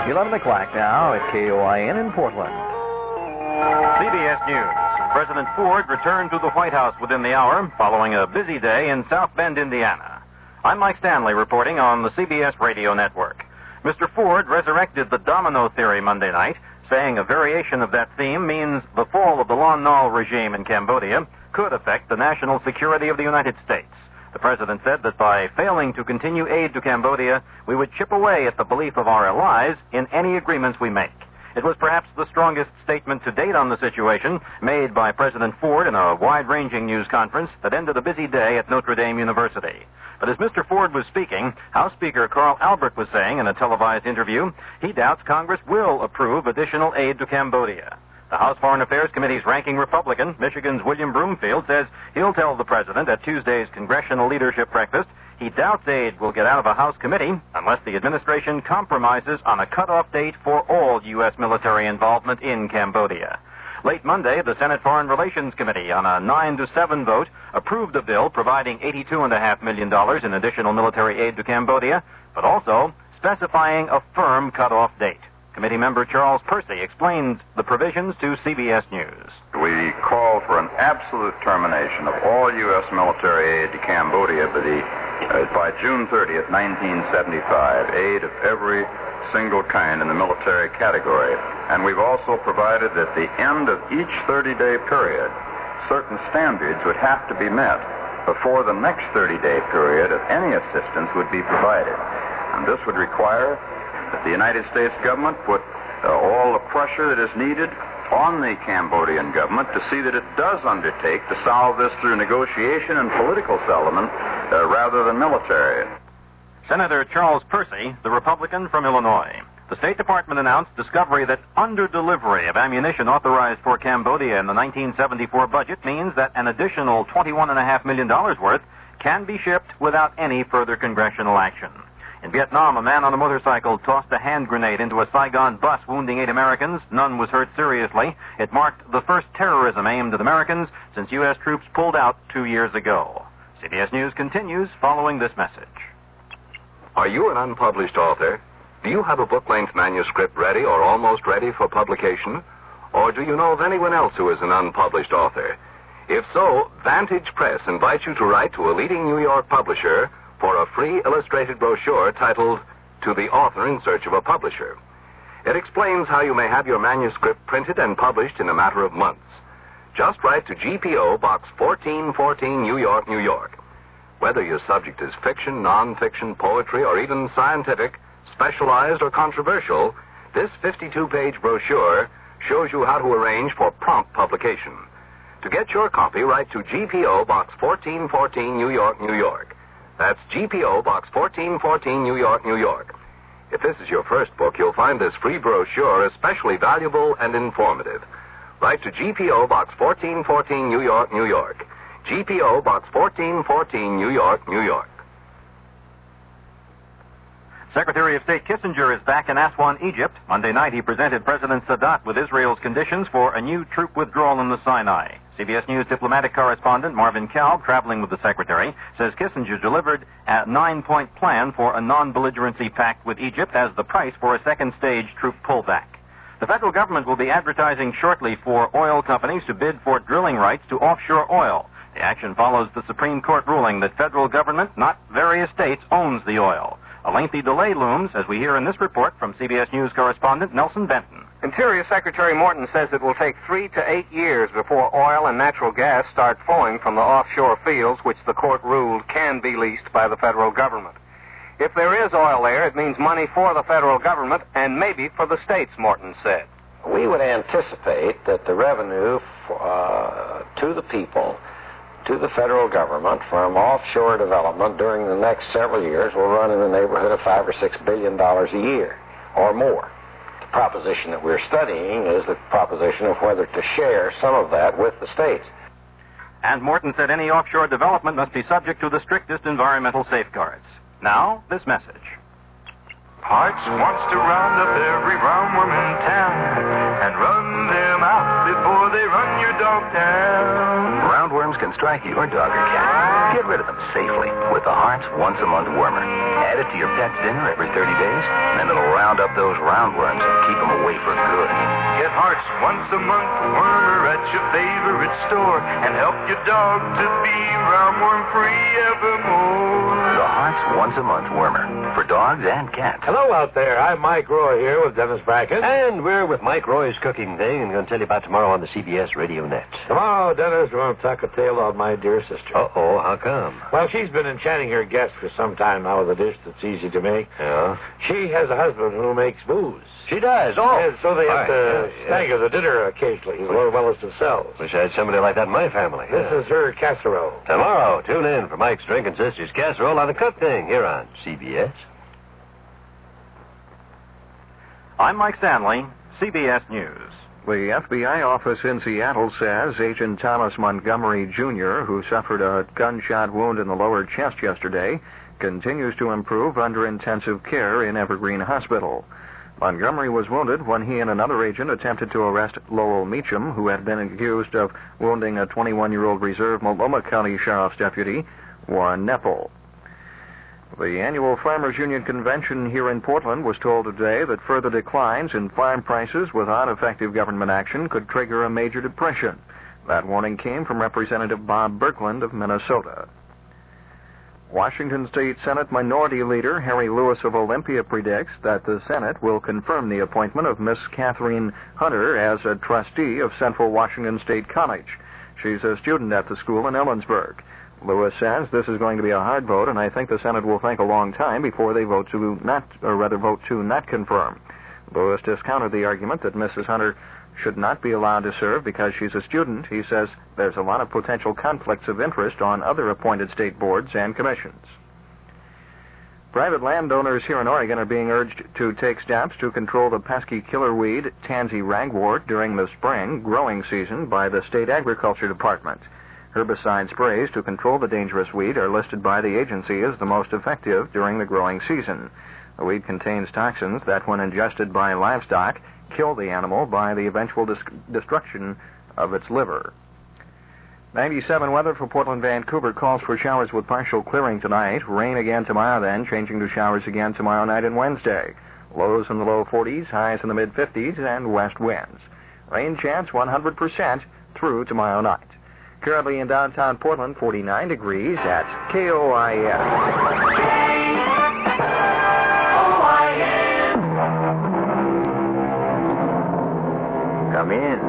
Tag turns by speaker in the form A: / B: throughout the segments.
A: 11 o'clock now at KOIN in Portland.
B: CBS News. President Ford returned to the White House within the hour following a busy day in South Bend, Indiana. I'm Mike Stanley reporting on the CBS radio network. Mr. Ford resurrected the domino theory Monday night, saying a variation of that theme means the fall of the Lon Nol regime in Cambodia could affect the national security of the United States. The president said that by failing to continue aid to Cambodia, we would chip away at the belief of our allies in any agreements we make. It was perhaps the strongest statement to date on the situation made by President Ford in a wide-ranging news conference that ended a busy day at Notre Dame University. But as Mr. Ford was speaking, House Speaker Carl Albrecht was saying in a televised interview he doubts Congress will approve additional aid to Cambodia. The House Foreign Affairs Committee's ranking Republican, Michigan's William Broomfield, says he'll tell the president at Tuesday's Congressional Leadership Breakfast he doubts aid will get out of a House committee unless the administration compromises on a cutoff date for all U.S. military involvement in Cambodia. Late Monday, the Senate Foreign Relations Committee, on a 9-7 vote, approved a bill providing $82.5 million in additional military aid to Cambodia, but also specifying a firm cutoff date. Committee member Charles Percy explains the provisions to CBS News.
C: We call for an absolute termination of all U.S. military aid to Cambodia by June 30th, 1975, aid of every single kind in the military category. And we've also provided that at the end of each 30-day period, certain standards would have to be met before the next 30-day period of any assistance would be provided. And this would require that the United States government put all the pressure that is needed on the Cambodian government to see that it does undertake to solve this through negotiation and political settlement rather than military.
B: Senator Charles Percy, the Republican from Illinois. The State Department announced discovery that under-delivery of ammunition authorized for Cambodia in the 1974 budget means that an additional $21.5 million worth can be shipped without any further congressional action. In Vietnam, a man on a motorcycle tossed a hand grenade into a Saigon bus, wounding 8 Americans. None was hurt seriously. It marked the first terrorism aimed at Americans since U.S. troops pulled out 2 years ago. CBS News continues following this message.
D: Are you an unpublished author? Do you have a book-length manuscript ready or almost ready for publication? Or do you know of anyone else who is an unpublished author? If so, Vantage Press invites you to write to a leading New York publisher for a free illustrated brochure titled To the Author in Search of a Publisher. It explains how you may have your manuscript printed and published in a matter of months. Just write to GPO Box 1414, New York, New York. Whether your subject is fiction, non-fiction, poetry, or even scientific, specialized, or controversial, this 52-page brochure shows you how to arrange for prompt publication. To get your copy, write to GPO Box 1414, New York, New York. That's GPO Box 1414, New York, New York. If this is your first book, you'll find this free brochure especially valuable and informative. Write to GPO Box 1414, New York, New York. GPO Box 1414, New York, New York.
B: Secretary of State Kissinger is back in Aswan, Egypt. Monday night, he presented President Sadat with Israel's conditions for a new troop withdrawal in the Sinai. CBS News diplomatic correspondent Marvin Kalb, traveling with the secretary, says Kissinger delivered a 9-point plan for a non-belligerency pact with Egypt as the price for a second-stage troop pullback. The federal government will be advertising shortly for oil companies to bid for drilling rights to offshore oil. The action follows the Supreme Court ruling that federal government, not various states, owns the oil. A lengthy delay looms, as we hear in this report from CBS News correspondent Nelson Benton.
E: Interior Secretary Morton says it will take 3 to 8 years before oil and natural gas start flowing from the offshore fields which the court ruled can be leased by the federal government. If there is oil there, it means money for the federal government and maybe for the states, Morton said.
F: We would anticipate that the revenue to the people, to the federal government from offshore development during the next several years will run in the neighborhood of $5 or $6 billion a year or more. The proposition that we're studying is the proposition of whether to share some of that with the states.
B: And Morton said any offshore development must be subject to the strictest environmental safeguards. Now, this message.
G: Hearts wants to round up every roundworm in town and run them out before they run your dog down.
D: Roundworms can
H: can strike your dog or cat. Get rid of them safely with the Hearts Once a Month Wormer. Add it to your pet's dinner every 30 days, and then it'll round up those roundworms and keep them away for good.
G: Get Hearts Once a Month Wormer at your favorite store and help your dog to be roundworm-free evermore.
H: The Hearts Once a Month Wormer for dogs and cats.
I: Hello out there. I'm Mike Roy here with Dennis Bracken.
J: And we're with Mike Roy's Cooking Thing, and going to tell you about tomorrow on the CBS Radio Net.
I: Tomorrow, Dennis, we're going to talk a tale on my dear sister.
J: Uh-oh, how come?
I: Well, she's been enchanting her guests for some time now with a dish that's easy to make.
J: Yeah?
I: She has a husband who makes booze.
J: She does? Oh.
I: And so they have to stagger the dinner occasionally, as well as themselves.
J: Wish I had somebody like that in my family.
I: This is her casserole.
J: Tomorrow, tune in for Mike's Drinking Sisters Casserole on the Cook Thing here on CBS.
B: I'm Mike Stanley, CBS News.
A: The FBI office in Seattle says Agent Thomas Montgomery, Jr., who suffered a gunshot wound in the lower chest yesterday, continues to improve under intensive care in Evergreen Hospital. Montgomery was wounded when he and another agent attempted to arrest Lowell Meacham, who had been accused of wounding a 21-year-old Reserve Multnomah County Sheriff's Deputy, Warren Nepple. The annual Farmers Union Convention here in Portland was told today that further declines in farm prices without effective government action could trigger a major depression. That warning came from Representative Bob Birkeland of Minnesota. Washington State Senate Minority Leader Harry Lewis of Olympia predicts that the Senate will confirm the appointment of Miss Catherine Hunter as a trustee of Central Washington State College. She's a student at the school in Ellensburg. Lewis says this is going to be a hard vote, and I think the Senate will think a long time before they vote to not confirm. Lewis discounted the argument that Mrs. Hunter should not be allowed to serve because she's a student. He says there's a lot of potential conflicts of interest on other appointed state boards and commissions. Private landowners here in Oregon are being urged to take steps to control the pesky killer weed, tansy ragwort, during the spring growing season by the State Agriculture Department. Herbicide sprays to control the dangerous weed are listed by the agency as the most effective during the growing season. The weed contains toxins that, when ingested by livestock, kill the animal by the eventual destruction of its liver. 97 weather for Portland, Vancouver calls for showers with partial clearing tonight. Rain again tomorrow, then changing to showers again tomorrow night and Wednesday. Lows in the low 40s, highs in the mid 50s, and west winds. Rain chance 100% through tomorrow night. Currently in downtown Portland, 49 degrees at KOIS.
K: Come in.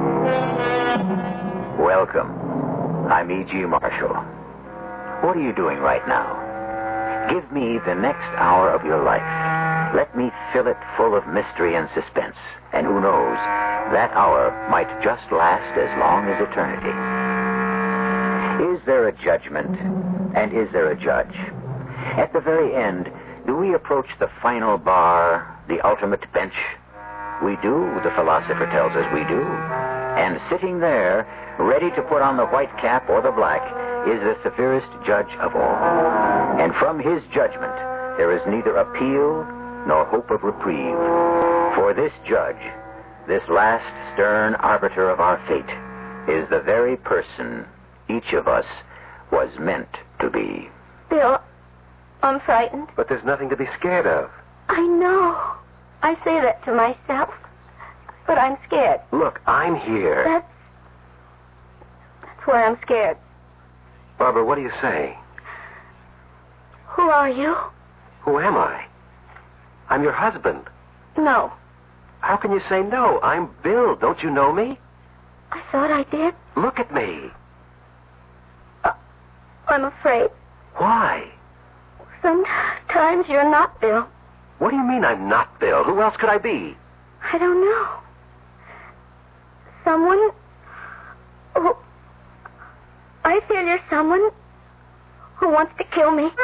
K: Welcome. I'm E.G. Marshall. What are you doing right now? Give me the next hour of your life. Let me fill it full of mystery and suspense. And who knows, that hour might just last as long as eternity. Is there a judgment? And is there a judge? At the very end, do we approach the final bar, the ultimate bench? We do, the philosopher tells us we do. And sitting there, ready to put on the white cap or the black, is the severest judge of all. And from his judgment, there is neither appeal nor hope of reprieve. For this judge, this last stern arbiter of our fate, is the very person each of us was meant to be.
L: Bill, I'm frightened.
J: But there's nothing to be scared of.
L: I know. I say that to myself, but I'm scared.
J: Look, I'm here.
L: That's why I'm scared.
J: Barbara, what do you say?
L: Who are you?
J: Who am I? I'm your husband.
L: No.
J: How can you say no? I'm Bill. Don't you know me?
L: I thought I did.
J: Look at me.
L: I'm afraid.
J: Why?
L: Sometimes you're not Bill.
J: What do you mean I'm not Bill? Who else could I be?
L: I don't know. Someone who... I feel you're someone who wants to kill me.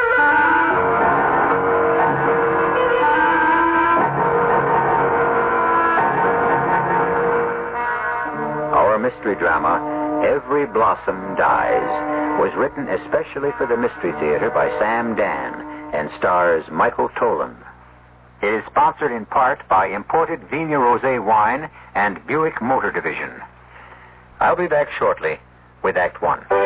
K: Our mystery drama, Every Blossom Dies, was written especially for the Mystery Theater by Sam Dan and stars Michael Tolan. It is sponsored in part by imported Vigna Rosé wine and Buick Motor Division. I'll be back shortly with Act One.
M: Sit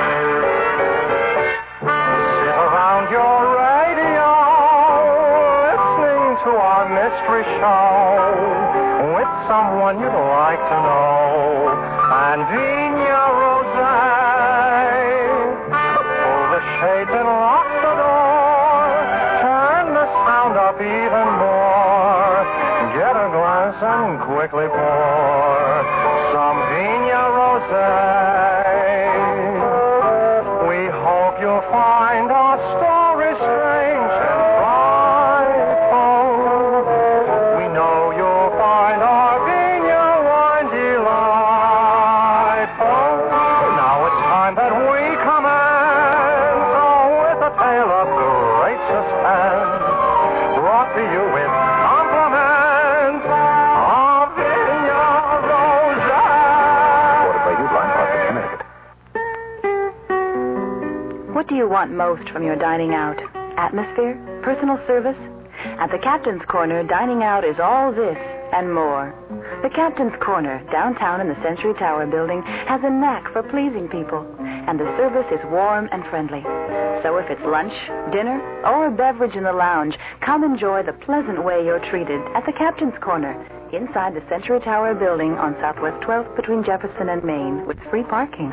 M: around your radio, listening to our mystery show, with someone you'd like to know, and Vina Rose. Pull the shades and lock the door, turn the sound up even more, get a glass and quickly pour some Vina Rose. We hope you'll find our story strange and frightful. We know you'll find our Vina wine delightful. Now it's time that we commence with a tale of great suspense, brought to you with compliments of Vina Rose.
H: Ordered by Uline, Hartford, Connecticut.
N: What do you want most from your dining out? Atmosphere? Personal service? At the Captain's Corner, dining out is all this and more. The Captain's Corner, downtown in the Century Tower building, has a knack for pleasing people, and the service is warm and friendly. So if it's lunch, dinner, or a beverage in the lounge, come enjoy the pleasant way you're treated at the Captain's Corner, inside the Century Tower building on Southwest 12th between Jefferson and Main, with free parking.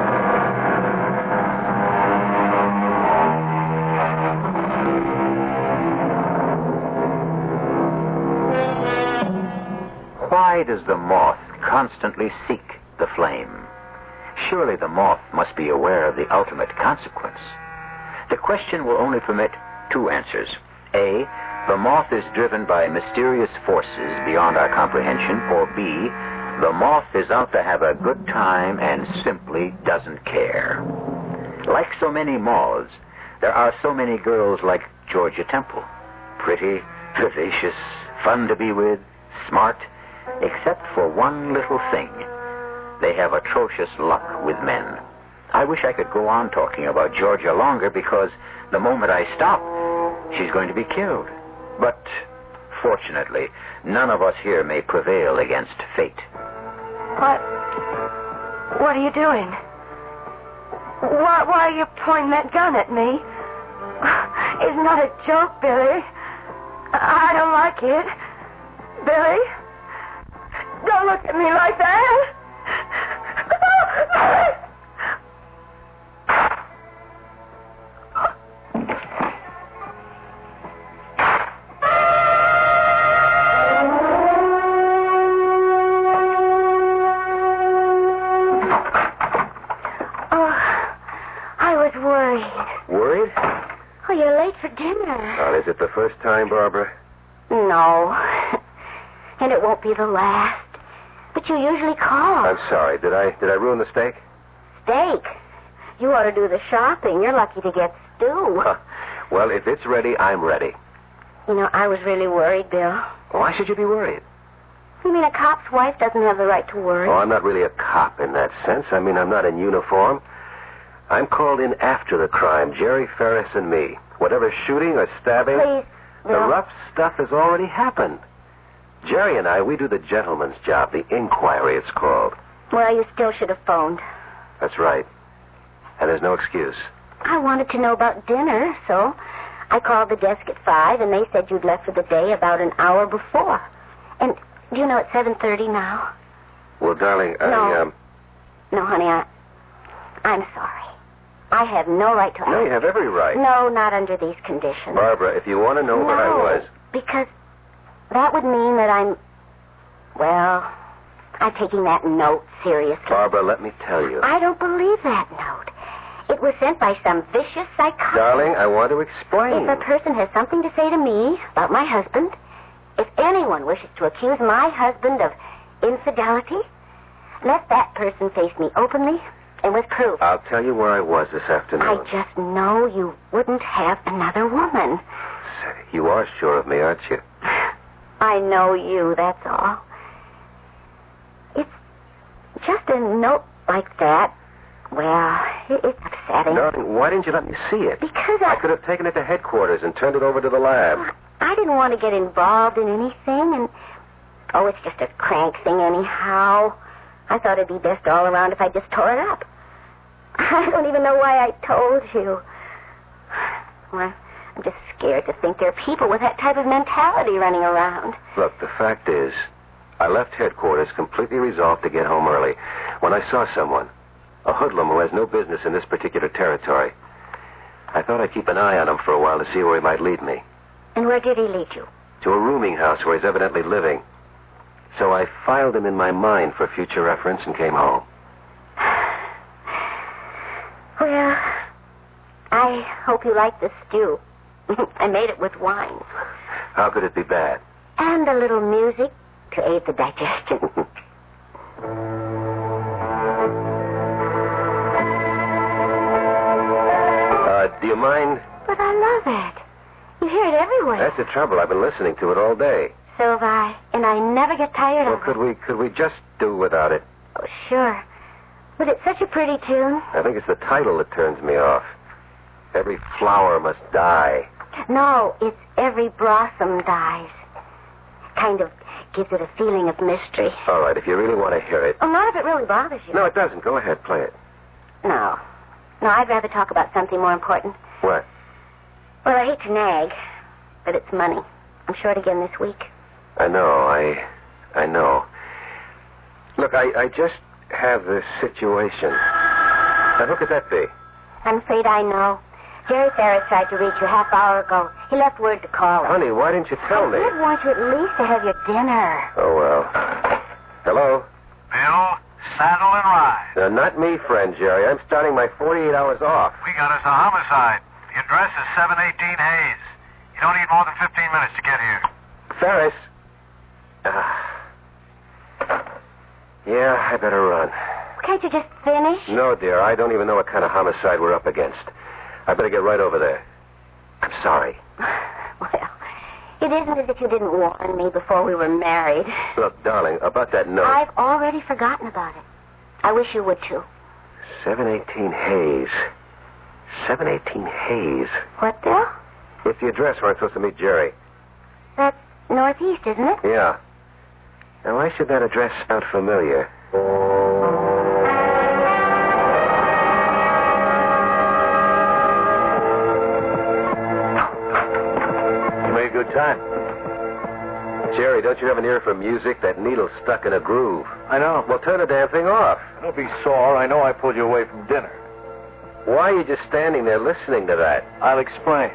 K: Why does the moth constantly seek the flame? Surely the moth must be aware of the ultimate consequence. The question will only permit two answers. A, the moth is driven by mysterious forces beyond our comprehension, or B, the moth is out to have a good time and simply doesn't care. Like so many moths, there are so many girls like Georgia Temple. Pretty, vivacious, fun to be with, smart, except for one little thing. They have atrocious luck with men. I wish I could go on talking about Georgia longer, because the moment I stop, she's going to be killed. But fortunately, none of us here may prevail against fate.
L: What are you doing? Why are you pointing that gun at me? It's not a joke, Billy. I don't like it. Billy? Don't look at me like that. Oh, I was worried.
J: Worried?
L: Oh, you're late for dinner.
J: Well, is it the first time, Barbara?
L: No. And it won't be the last. But you usually call.
J: I'm sorry. Did I ruin the steak?
L: Steak? You ought to do the shopping. You're lucky to get stew.
J: Well, if it's ready, I'm ready.
L: You know, I was really worried, Bill.
J: Why should you be worried?
L: You mean a cop's wife doesn't have the right to worry?
J: Oh, I'm not really a cop in that sense. I mean, I'm not in uniform. I'm called in after the crime, Jerry Ferris and me. Whatever shooting or stabbing...
L: Please, Bill.
J: The rough stuff has already happened. Jerry and I, we do the gentleman's job, the inquiry it's called.
L: Well, you still should have phoned.
J: That's right. And there's no excuse.
L: I wanted to know about dinner, so I called the desk at 5, and they said you'd left for the day about an hour before. And do you know it's 7:30 now?
J: Well, darling,
L: No, honey, I'm sorry. I have no right to ask.
J: No, you have every right.
L: No, not under these conditions.
J: Barbara, if you want to know where I was...
L: because that would mean that I'm taking that note seriously.
J: Barbara, let me tell you.
L: I don't believe that note. It was sent by some vicious psychopath.
J: Darling, I want to explain.
L: If a person has something to say to me about my husband, if anyone wishes to accuse my husband of infidelity, let that person face me openly and with proof.
J: I'll tell you where I was this afternoon.
L: I just know you wouldn't have another woman.
J: Say, you are sure of me, aren't you?
L: I know you, that's all. It's just a note like that. Well, it's upsetting.
J: Darling, why didn't you let me see it?
L: Because
J: I could have taken it to headquarters and turned it over to the lab.
L: I didn't want to get involved in anything, and... it's just a crank thing anyhow. I thought it'd be best all around if I just tore it up.
O: I don't even know why I told you. Well, I'm just scared to think there are people with that type of mentality running around.
J: Look, the fact is, I left headquarters completely resolved to get home early when I saw someone, a hoodlum who has no business in this particular territory. I thought I'd keep an eye on him for a while to see where he might lead me.
O: And where did he lead you?
J: To a rooming house where he's evidently living. So I filed him in my mind for future reference and came home.
O: Well, I hope you like the stew. I made it with wine.
J: How could it be bad?
O: And a little music to aid the digestion.
J: Do you mind?
O: But I love it. You hear it everywhere.
J: That's the trouble. I've been listening to it all day.
O: So have I. And I never get tired of it.
J: Could we just do without it?
O: Oh, sure. But it's such a pretty tune.
J: I think it's the title that turns me off. Every flower must die.
O: No, it's every blossom dies. Kind of gives it a feeling of mystery.
J: All right, if you really want to hear it.
O: Oh, not if it really bothers you.
J: No, it doesn't. Go ahead, play it.
O: No, I'd rather talk about something more important.
J: What?
O: Well, I hate to nag, but it's money. I'm short again this week.
J: I know. I know. Look, I just have this situation. Now, who could that be?
O: I'm afraid I know. Jerry Ferris tried to reach you half hour ago. He left word to call him.
J: Honey, why didn't you tell me?
O: I did want you at least to have your dinner.
J: Oh, well. Hello?
P: Bill, saddle and ride.
J: Not me, friend Jerry. I'm starting my 48 hours off.
P: We got us a homicide. The address is 718 Hayes. You don't need more than 15 minutes to get here.
J: Ferris? Yeah, I better run.
O: Can't you just finish?
J: No, dear. I don't even know what kind of homicide we're up against. I better get right over there. I'm sorry.
O: Well, it isn't as if you didn't warn me before we were married.
J: Look, darling, about that note.
O: I've already forgotten about it. I wish you would, too.
J: 718 Hayes. 718 Hayes.
O: What, Bill?
J: It's the address where I'm supposed to meet Jerry.
O: That's northeast, isn't it?
J: Yeah. Now, why should that address sound familiar?
I: You made a good time.
J: Jerry, don't you have an ear for music? That needle's stuck in a groove.
I: I know.
J: Well, turn the damn thing off.
I: Don't be sore. I know I pulled you away from dinner.
J: Why are you just standing there listening to that?
I: I'll explain.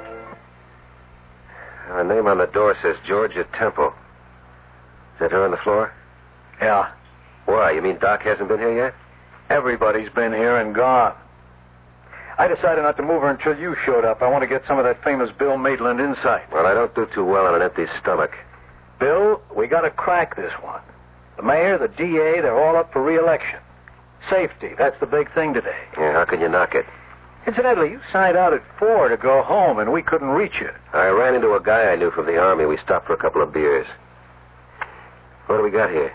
J: Her name on the door says Georgia Temple. Is that her on the floor?
I: Yeah.
J: Why? You mean Doc hasn't been here yet?
I: Everybody's been here and gone. I decided not to move her until you showed up. I want to get some of that famous Bill Maitland insight.
J: Well, I don't do too well on an empty stomach.
I: Bill, we got to crack this one. The mayor, the DA, they're all up for re-election. Safety, that's the big thing today.
J: Yeah, how can you knock it?
I: Incidentally, you signed out at 4 to go home, and we couldn't reach you.
J: I ran into a guy I knew from the Army. We stopped for a couple of beers. What do we got here?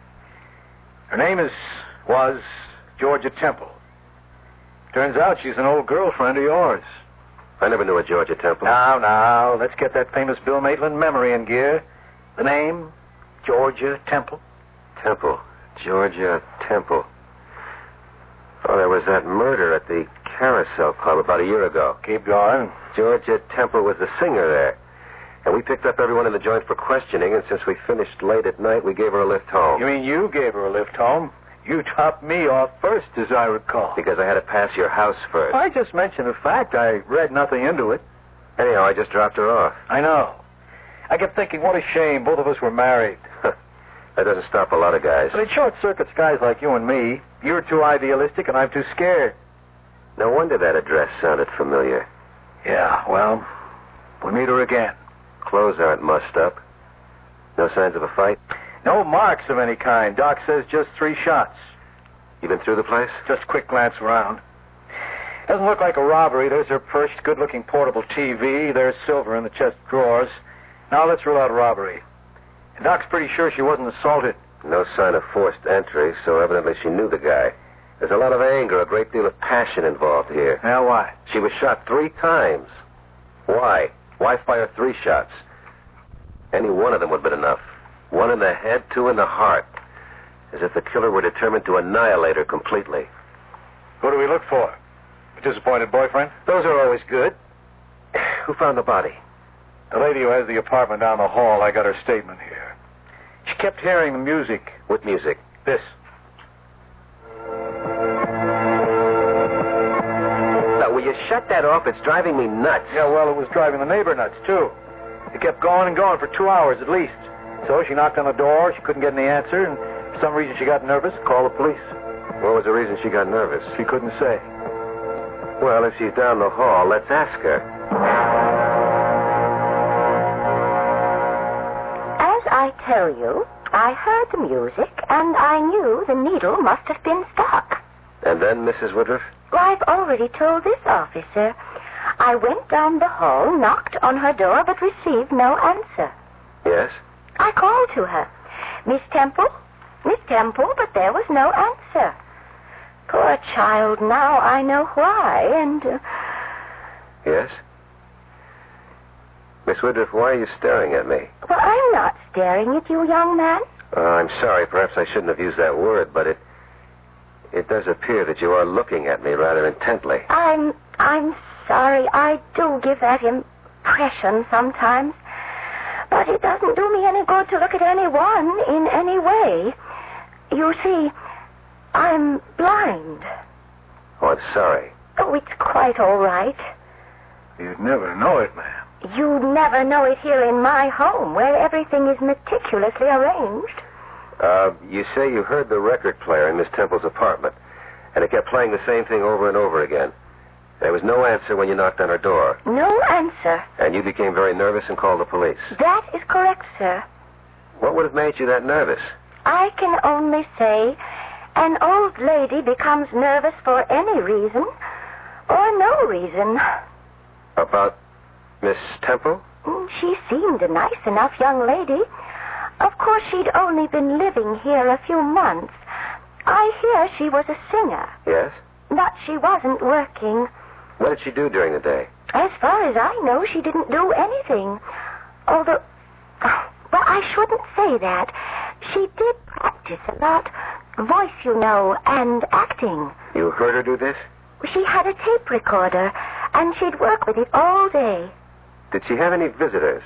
I: Her name was Georgia Temple. Turns out she's an old girlfriend of yours.
J: I never knew a Georgia Temple.
I: Now, let's get that famous Bill Maitland memory in gear. The name, Georgia Temple.
J: Temple. Georgia Temple. Oh, there was that murder at the Carousel Club about a year ago.
I: Keep going.
J: Georgia Temple was the singer there. And we picked up everyone in the joint for questioning, and since we finished late at night, we gave her a lift home.
I: You mean you gave her a lift home? You topped me off first, as I recall.
J: Because I had to pass your house first.
I: I just mentioned a fact. I read nothing into it.
J: Anyhow, I just dropped her off.
I: I know. I kept thinking, what a shame. Both of us were married.
J: That doesn't stop a lot of guys.
I: But it short-circuits guys like you and me. You're too idealistic, and I'm too scared.
J: No wonder that address sounded familiar.
I: Yeah, well, we meet her again.
J: Clothes aren't mussed up. No signs of a fight?
I: No marks of any kind. Doc says just 3 shots.
J: You been through the place?
I: Just a quick glance around. Doesn't look like a robbery. There's her perched, good-looking portable TV. There's silver in the chest drawers. Now let's rule out robbery. And Doc's pretty sure she wasn't assaulted.
J: No sign of forced entry, so evidently she knew the guy. There's a lot of anger, a great deal of passion involved here.
I: Now why?
J: She was shot 3 times. Why? Why fire 3 shots? Any one of them would have been enough. 1 in the head, 2 in the heart. As if the killer were determined to annihilate her completely.
I: Who do we look for? A disappointed boyfriend?
J: Those are always good. Who found the body?
I: The lady who has the apartment down the hall. I got her statement here. She kept hearing the music.
J: What music?
I: This.
J: Now, will you shut that off? It's driving me nuts.
I: Yeah, well, it was driving the neighbor nuts, too. It kept going and going for 2 hours at least. So she knocked on the door. She couldn't get any answer, and for some reason she got nervous, called the police.
J: What was the reason she got nervous?
I: She couldn't say.
J: Well, if she's down the hall, let's ask her.
O: As I tell you, I heard the music, and I knew the needle must have been stuck.
J: And then, Mrs. Woodruff?
O: Well, I've already told this officer. I went down the hall, knocked on her door, but received no answer.
J: Yes?
O: I called to her. Miss Temple, but there was no answer. Poor child, now I know why, and...
J: Yes? Miss Woodruff, why are you staring at me?
O: Well, I'm not staring at you, young man.
J: I'm sorry, perhaps I shouldn't have used that word, but it does appear that you are looking at me rather intently.
O: I'm sorry. I do give that impression sometimes. But it doesn't do me any good to look at anyone in any way. You see, I'm blind.
J: Oh, I'm sorry.
O: Oh, it's quite all right.
I: You'd never know it, ma'am.
O: You never know it here in my home, where everything is meticulously arranged.
J: You say you heard the record player in Miss Temple's apartment, and it kept playing the same thing over and over again. There was no answer when you knocked on her door.
O: No answer.
J: And you became very nervous and called the police.
O: That is correct, sir.
J: What would have made you that nervous?
O: I can only say an old lady becomes nervous for any reason or no reason.
J: About Miss Temple?
O: She seemed a nice enough young lady. Of course, she'd only been living here a few months. I hear she was a singer.
J: Yes?
O: But she wasn't working.
J: What did she do during the day?
O: As far as I know, she didn't do anything. Although, well, I shouldn't say that. She did practice a lot. Voice, you know, and acting.
J: You heard her do this?
O: She had a tape recorder, and she'd work with it all day.
J: Did she have any visitors?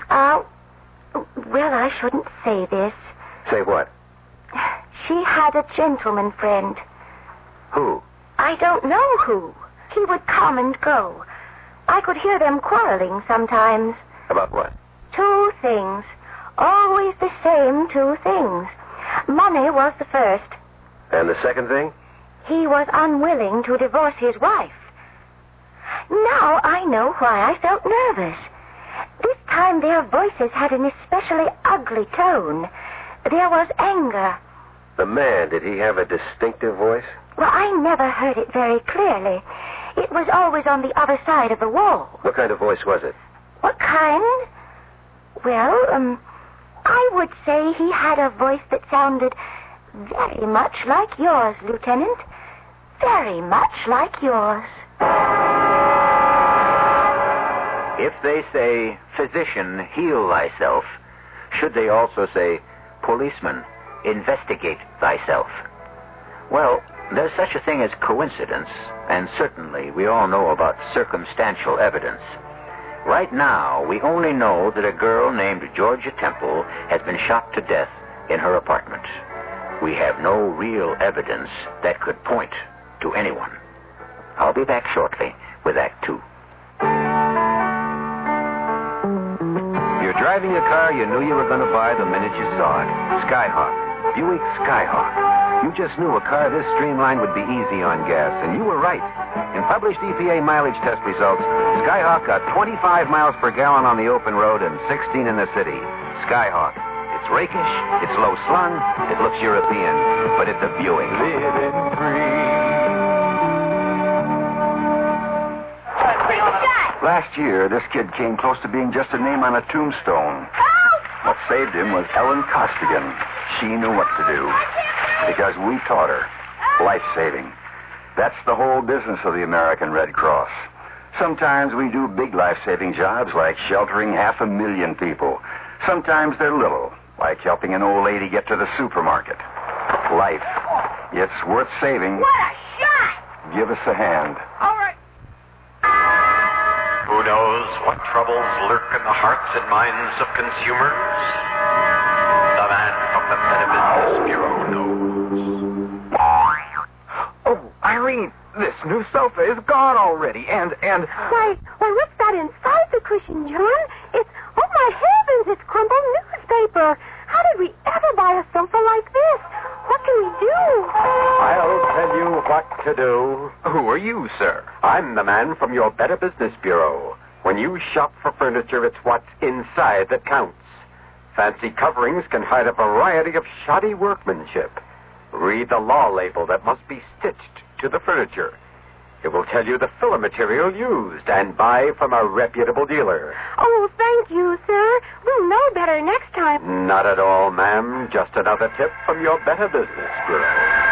O: Well, I shouldn't say this.
J: Say what?
O: She had a gentleman friend.
J: Who?
O: I don't know who. He would come and go. I could hear them quarreling sometimes.
J: About what?
O: 2 things. Always the same 2 things. Money was the first.
J: And the second thing?
O: He was unwilling to divorce his wife. Now I know why I felt nervous. This time their voices had an especially ugly tone. There was anger.
J: The man, did he have a distinctive voice?
O: Well, I never heard it very clearly. It was always on the other side of the wall.
J: What kind of voice was it?
O: What kind? Well, I would say he had a voice that sounded very much like yours, Lieutenant. Very much like yours.
K: If they say, physician, heal thyself, should they also say, policeman, investigate thyself? Well, there's such a thing as coincidence, and certainly we all know about circumstantial evidence. Right now, we only know that a girl named Georgia Temple has been shot to death in her apartment. We have no real evidence that could point to anyone. I'll be back shortly with Act 2.
J: You're driving a car you knew you were going to buy the minute you saw it. Skyhawk. Buick Skyhawk. You just knew a car this streamlined would be easy on gas, and you were right. In published EPA mileage test results, Skyhawk got 25 miles per gallon on the open road and 16 in the city. Skyhawk. It's rakish, it's low-slung, it looks European, but it's a Buick.
G: Living free.
Q: Last year, this kid came close to being just a name on a tombstone.
O: Help!
Q: What saved him was Ellen Costigan. She knew what to do. Because we taught her. Life-saving. That's the whole business of the American Red Cross. Sometimes we do big life-saving jobs like sheltering 500,000 people. Sometimes they're little, like helping an old lady get to the supermarket. Life. It's worth saving.
O: What a shot!
Q: give us a hand.
R: All right.
S: Who knows what troubles lurk in the hearts and minds of consumers? The man from the Better Business Bureau knows.
R: Oh, Irene, this new sofa is gone already, and...
O: Why, what's that inside the cushion, John? It's, oh my heavens, it's crumpled newspaper. How did we ever buy a sofa like this? What can we do?
T: I'll tell you what to do.
R: Who are you, sir?
T: I'm the man from your Better Business Bureau. When you shop for furniture, it's what's inside that counts. Fancy coverings can hide a variety of shoddy workmanship. Read the law label that must be stitched to the furniture. It will tell you the filler material used, and buy from a reputable dealer.
O: Oh, thank you, sir. We'll know better next time.
T: Not at all, ma'am. Just another tip from your Better Business Bureau.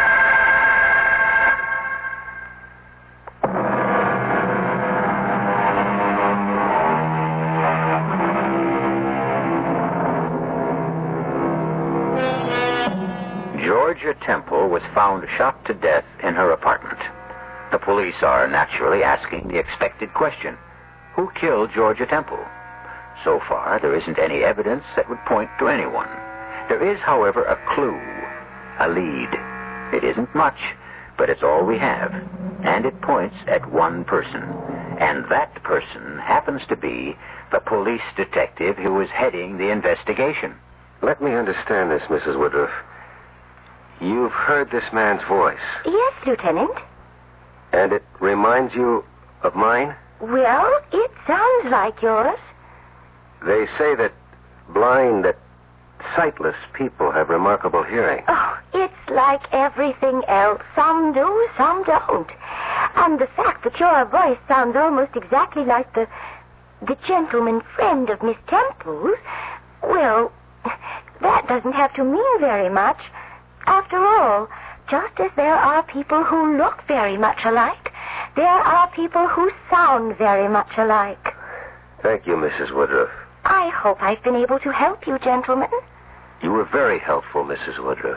K: Georgia Temple was found shot to death in her apartment. The police are naturally asking the expected question: who killed Georgia Temple? So far, there isn't any evidence that would point to anyone. There is, however, a clue, a lead. It isn't much, but it's all we have, and it points at one person. And that person happens to be the police detective who is heading the investigation.
J: Let me understand this, Mrs. Woodruff. You've heard this man's voice.
O: Yes, Lieutenant.
J: And it reminds you of mine?
O: Well, it sounds like yours.
J: They say that sightless people have remarkable hearing.
O: Oh, it's like everything else. Some do, some don't. And the fact that your voice sounds almost exactly like the gentleman friend of Miss Temple's, well, that doesn't have to mean very much. After all, just as there are people who look very much alike, there are people who sound very much alike.
J: Thank you, Mrs. Woodruff.
O: I hope I've been able to help you, gentlemen.
J: You were very helpful, Mrs. Woodruff.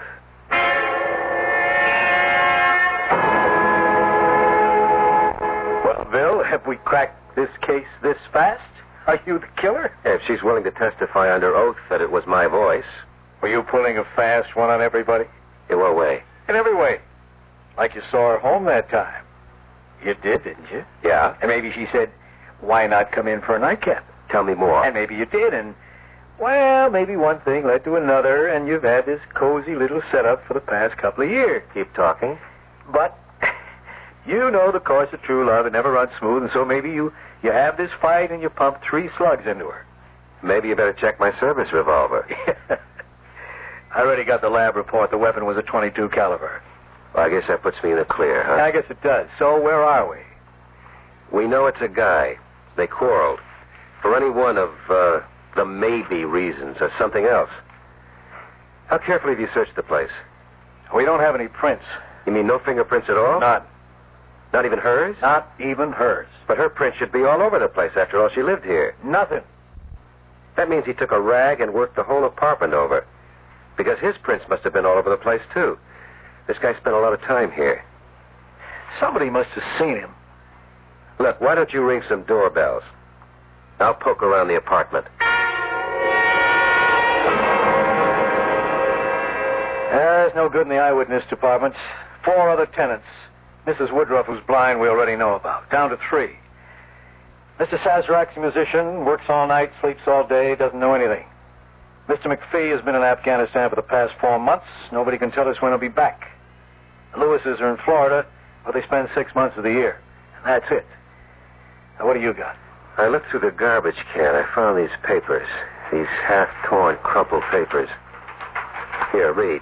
I: Well, Bill, have we cracked this case this fast? Are you the killer?
J: If she's willing to testify under oath that it was my voice.
I: Were you pulling a fast one on everybody?
J: In what way?
I: In every way. Like you saw her home that time. You did, didn't you?
J: Yeah.
I: And maybe she said, why not come in for a nightcap?
J: Tell me more.
I: And maybe you did, and, well, maybe one thing led to another, and you've had this cozy little setup for the past couple of years.
J: Keep talking.
I: But you know the course of true love, it never runs smooth, and so maybe you have this fight and you pump 3 slugs into her.
J: Maybe you better check my service revolver.
I: I already got the lab report. The weapon was a .22 caliber.
J: Well, I guess that puts me in the clear, huh?
I: I guess it does. So where are we?
J: We know it's a guy. They quarreled. For any one of the maybe reasons or something else. How carefully have you searched the place?
I: We don't have any prints.
J: You mean no fingerprints at all?
I: None.
J: Not even hers?
I: Not even hers.
J: But her print should be all over the place. After all, she lived here.
I: Nothing.
J: That means he took a rag and worked the whole apartment over. Because his prints must have been all over the place, too. This guy spent a lot of time here.
I: Somebody must have seen him.
J: Look, why don't you ring some doorbells? I'll poke around the apartment.
I: There's no good in the eyewitness department. 4 other tenants. Mrs. Woodruff, who's blind, we already know about. Down to 3. Mr. Sazerac's a musician, works all night, sleeps all day, doesn't know anything. Mr. McPhee has been in Afghanistan for the past 4 months. Nobody can tell us when he'll be back. The Lewises are in Florida, where they spend 6 months of the year. And that's it. Now, what do you got?
J: I looked through the garbage can. I found these papers. These half-torn, crumpled papers. Here, read.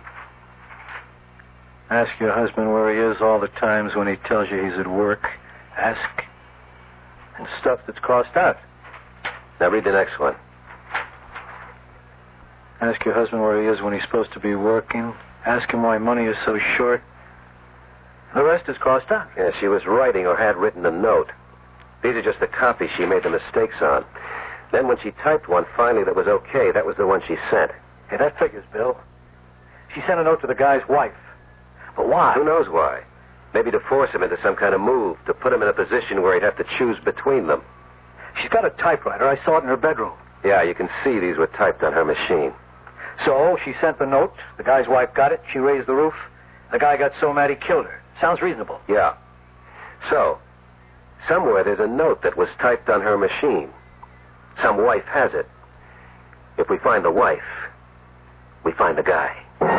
I: Ask your husband where he is all the times when he tells you he's at work. Ask. And stuff that's crossed out.
J: Now read the next one.
I: Ask your husband where he is when he's supposed to be working. Ask him why money is so short. The rest is crossed out.
J: Yeah, she was writing or had written a note. These are just the copies she made the mistakes on. Then when she typed one finally that was okay, that was the one she sent.
I: Hey, that figures, Bill. She sent a note to the guy's wife. But why?
J: Who knows why? Maybe to force him into some kind of move, to put him in a position where he'd have to choose between them.
I: She's got a typewriter. I saw it in her bedroom.
J: Yeah, you can see these were typed on her machine.
I: So she sent the note. The guy's wife got it. She raised the roof. The guy got so mad he killed her. Sounds reasonable.
J: Yeah. So, somewhere there's a note that was typed on her machine. Some wife has it. If we find the wife, we find the guy.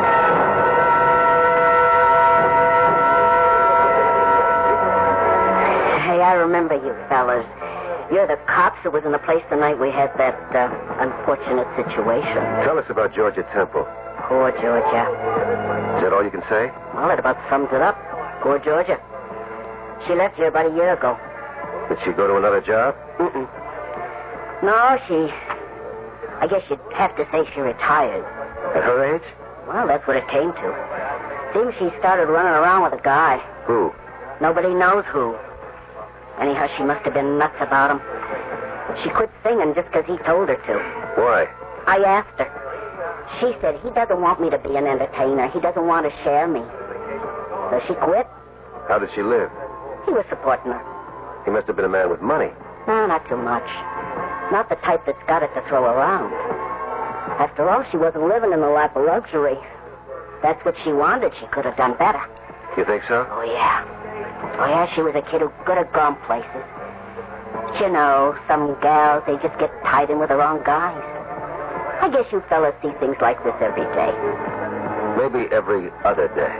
U: Hey, I remember you fellas. You're the cops who was in the place the night we had that unfortunate situation.
J: Tell us about Georgia Temple.
U: Poor Georgia.
J: Is that all you can say?
U: Well, it about sums it up. Poor Georgia. She left here about a year ago.
J: Did she go to another job?
U: Mm-mm. No, I guess you'd have to say she retired.
J: At her age?
U: Well, that's what it came to. Seems she started running around with a guy.
J: Who?
U: Nobody knows who. Anyhow, she must have been nuts about him. She quit singing just because he told her to.
J: Why?
U: I asked her. She said he doesn't want me to be an entertainer. He doesn't want to share me. So she quit.
J: How did she live?
U: He was supporting her.
J: He must have been a man with money.
U: No, not too much. Not the type that's got it to throw around. After all, she wasn't living in the lap of luxury. That's what she wanted. She could have done better.
J: You think so?
U: Oh, yeah. Oh, yeah, she was a kid who could have gone places. But you know, some gals, they just get tied in with the wrong guys. I guess you fellas see things like this every day.
J: Maybe every other day.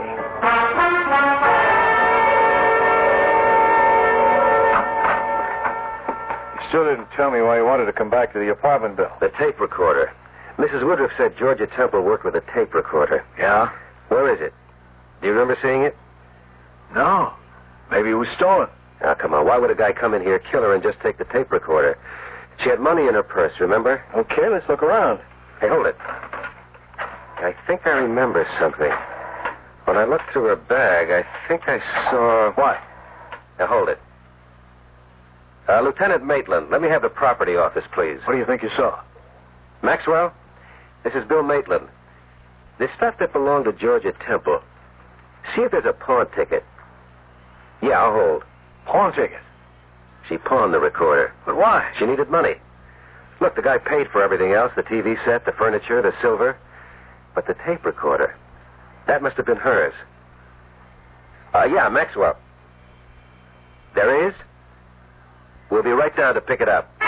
I: You still didn't tell me why you wanted to come back to the apartment, Bill.
J: The tape recorder. Mrs. Woodruff said Georgia Temple worked with a tape recorder.
I: Yeah?
J: Where is it? Do you remember seeing it?
I: No. Maybe it was stolen.
J: Now, come on. Why would a guy come in here, kill her, and just take the tape recorder? She had money in her purse, remember?
I: Okay, let's look around.
J: Hey, hold it. I think I remember something. When I looked through her bag, I think I saw...
I: What?
J: Now, hold it. Lieutenant Maitland, let me have the property office, please.
I: What do you think you saw?
J: Maxwell, this is Bill Maitland. There's stuff that belonged to Georgia Temple. See if there's a pawn ticket. Yeah, I'll hold.
I: Pawn ticket?
J: She pawned the recorder.
I: But why?
J: She needed money. Look, the guy paid for everything else, the TV set, the furniture, the silver. But the tape recorder, that must have been hers. Yeah, Maxwell. There is? We'll be right down to pick it up.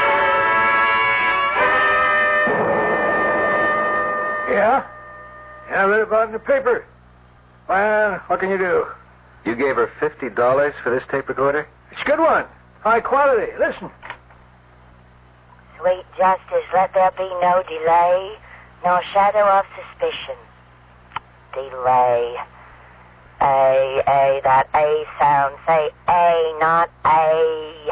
I: Yeah? Yeah, I read about it in the paper. Well, what can you do?
J: You gave her $50 for this tape recorder?
I: It's a good one. High quality. Listen.
V: Sweet justice, let there be no delay, nor shadow of suspicion. Delay. A, that A sound. Say A, not A.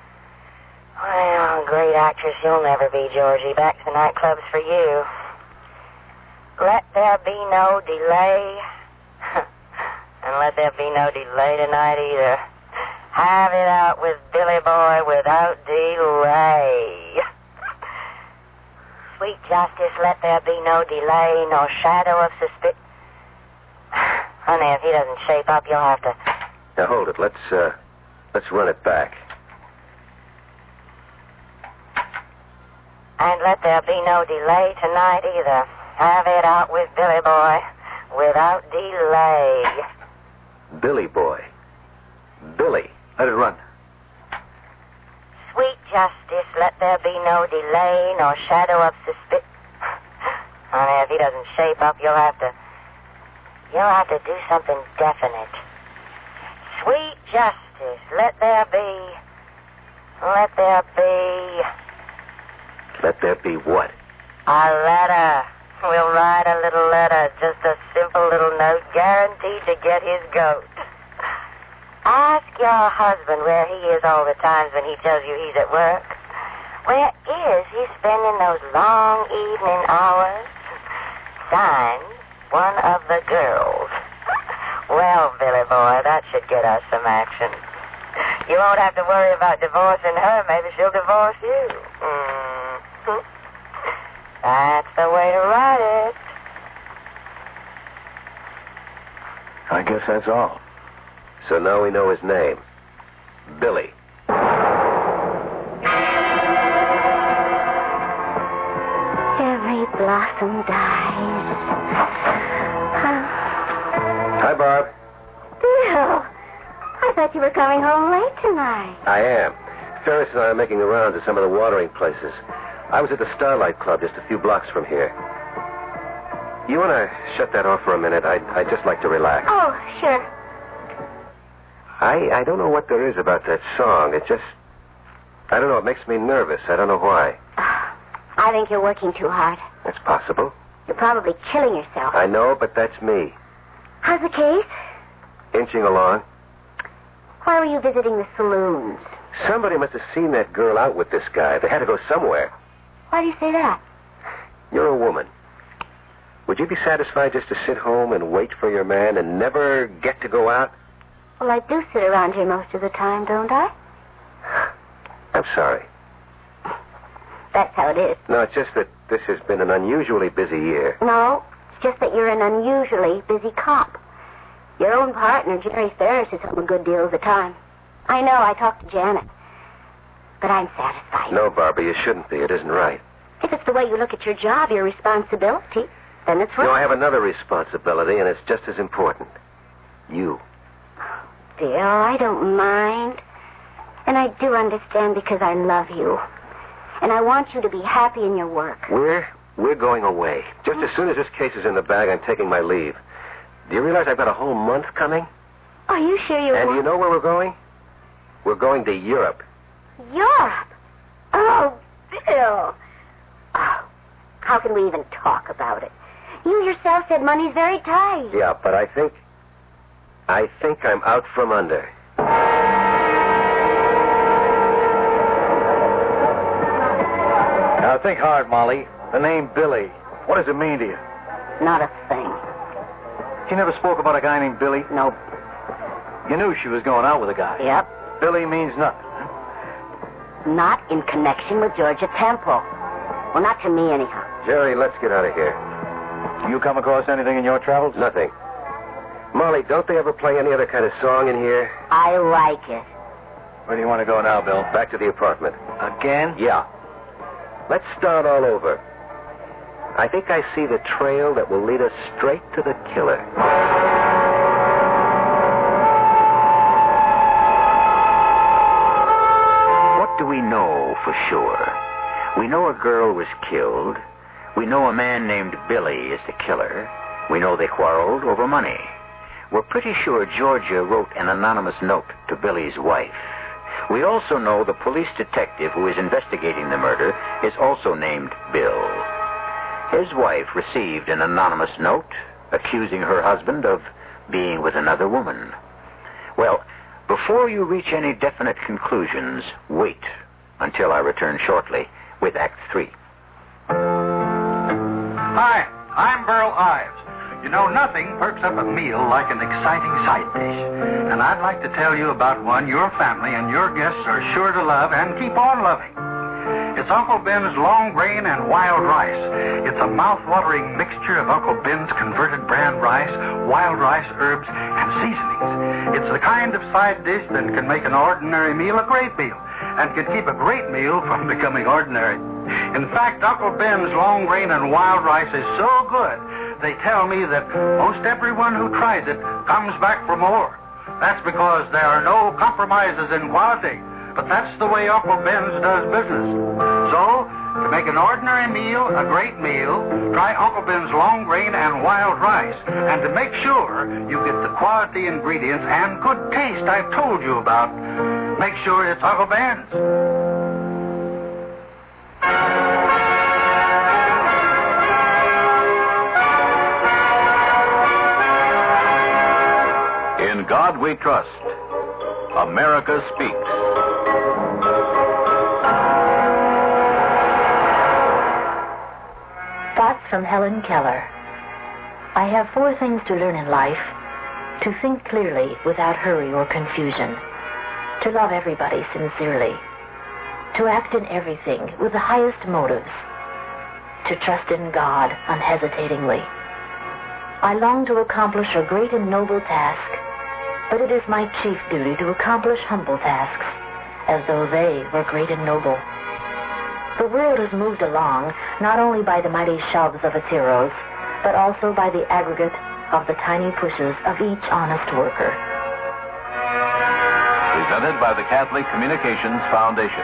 V: Well, great actress you'll never be, Georgie. Back to the nightclubs for you. Let there be no delay. And let there be no delay tonight either. Have it out with Billy Boy without delay. Sweet justice, let there be no delay, nor shadow of suspicion. Honey, if he doesn't shape up, you'll have to...
J: Now, hold it. Let's run it back.
V: And let there be no delay tonight either. Have it out with Billy Boy without delay.
J: Billy Boy. Billy.
I: Let it run.
V: Sweet justice, let there be no delay, nor shadow of suspicion. Honey, if he doesn't shape up, you'll have to do something definite. Sweet justice, let there be
J: what?
V: A letter. We'll write a little letter, just a simple little note, guaranteed to get his goat. Ask your husband where he is all the times when he tells you he's at work. Where is he spending those long evening hours? Signed, one of the girls. Well, Billy Boy, that should get us some action. You won't have to worry about divorcing her. Maybe she'll divorce you. Mm-hmm. That's the way to write it.
I: I guess that's all.
J: So now we know his name. Billy.
O: Every blossom dies.
J: Hi, Barb.
O: Bill, I thought you were coming home late tonight.
J: I am. Ferris and I are making the rounds at some of the watering places. I was at the Starlight Club just a few blocks from here. You want to shut that off for a minute? I'd just like to relax.
O: Oh, sure.
J: I don't know what there is about that song. It just... I don't know. It makes me nervous. I don't know why.
O: I think you're working too hard.
J: That's possible.
O: You're probably killing yourself.
J: I know, but that's me.
O: How's the case?
J: Inching along.
O: Why were you visiting the saloons?
J: Somebody must have seen that girl out with this guy. They had to go somewhere.
O: Why do you say that?
J: You're a woman. Would you be satisfied just to sit home and wait for your man and never get to go out?
O: Well, I do sit around here most of the time, don't I?
J: I'm sorry.
O: That's how it is.
J: No, it's just that this has been an unusually busy year.
O: No, it's just that you're an unusually busy cop. Your own partner, Jerry Ferris, is home a good deal of the time. I know, I talked to Janet. But I'm satisfied.
J: No, Barbara, you shouldn't be. It isn't right.
O: If it's the way you look at your job, your responsibility, then it's right.
J: No, I have another responsibility, and it's just as important. You.
O: Bill, I don't mind. And I do understand because I love you. And I want you to be happy in your work.
J: We're going away. Just as soon as this case is in the bag, I'm taking my leave. Do you realize I've got a whole month coming?
O: Are you sure you
J: And
O: want...
J: you know where we're going? We're going to Europe.
O: Europe? Oh, Bill. Oh, how can we even talk about it? You yourself said money's very tight.
J: Yeah, but I think I'm out from under.
I: Now, think hard, Molly. The name Billy. What does it mean to you?
U: Not a thing.
I: She never spoke about a guy named Billy?
U: Nope.
I: You knew she was going out with a guy?
U: Yep.
I: Billy means nothing.
U: Not in connection with Georgia Temple. Well, not to me, anyhow.
J: Jerry, let's get out of here.
I: You come across anything in your travels?
J: Nothing. Molly, don't they ever play any other kind of song in here?
U: I like it.
I: Where do you want to go now, Bill?
J: Back to the apartment.
I: Again?
J: Yeah. Let's start all over. I think I see the trail that will lead us straight to the killer.
K: What do we know for sure? We know a girl was killed. We know a man named Billy is the killer. We know they quarreled over money. We're pretty sure Georgia wrote an anonymous note to Billy's wife. We also know the police detective who is investigating the murder is also named Bill. His wife received an anonymous note accusing her husband of being with another woman. Well, before you reach any definite conclusions, wait until I return shortly with Act 3.
P: Hi, I'm Burl Ives. You know, nothing perks up a meal like an exciting side dish. And I'd like to tell you about one your family and your guests are sure to love and keep on loving. It's Uncle Ben's long grain and wild rice. It's a mouth-watering mixture of Uncle Ben's converted bran rice, wild rice, herbs, and seasonings. It's the kind of side dish that can make an ordinary meal a great meal and can keep a great meal from becoming ordinary. In fact, Uncle Ben's long grain and wild rice is so good, they tell me that most everyone who tries it comes back for more. That's because there are no compromises in quality. But that's the way Uncle Ben's does business. So, to make an ordinary meal a great meal, try Uncle Ben's long grain and wild rice. And to make sure you get the quality ingredients and good taste I've told you about, make sure it's Uncle Ben's.
C: In God We Trust, America Speaks.
E: Thoughts from Helen Keller. I have 4 things to learn in life. To think clearly without hurry or confusion. To love everybody sincerely. To act in everything with the highest motives. To trust in God unhesitatingly. I long to accomplish a great and noble task. but it is my chief duty to accomplish humble tasks, as though they were great and noble. The world has moved along not only by the mighty shoves of its heroes, but also by the aggregate of the tiny pushes of each honest worker.
C: Presented by the Catholic Communications Foundation.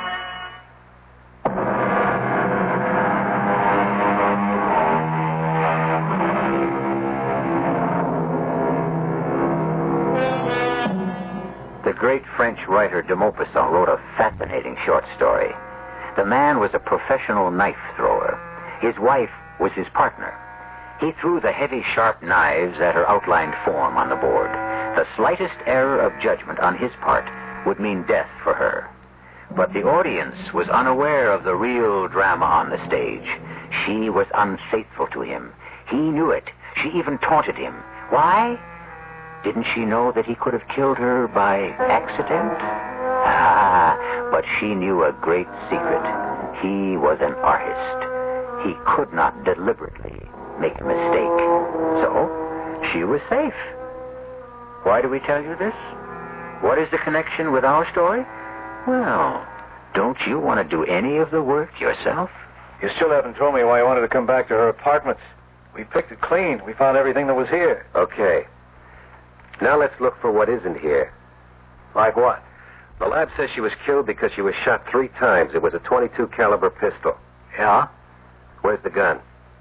K: The great French writer de Maupassant wrote a fascinating short story. The man was a professional knife thrower. His wife was his partner. He threw the heavy, sharp knives at her outlined form on the board. The slightest error of judgment on his part would mean death for her. But the audience was unaware of the real drama on the stage. She was unfaithful to him. He knew it. She even taunted him. Why? Didn't she know that he could have killed her by accident? But she knew a great secret. He was an artist. He could not deliberately make a mistake. So, she was safe. Why do we tell you this? What is the connection with our story? Well, don't you want to do any of the work yourself?
I: You still haven't told me why you wanted to come back to her apartments. We picked it clean. We found everything that was here.
J: Okay. Now let's look for what isn't here.
I: Like what?
J: The lab says she was killed because she was shot 3 times. It was a .22 caliber pistol.
I: Yeah?
J: Where's the gun?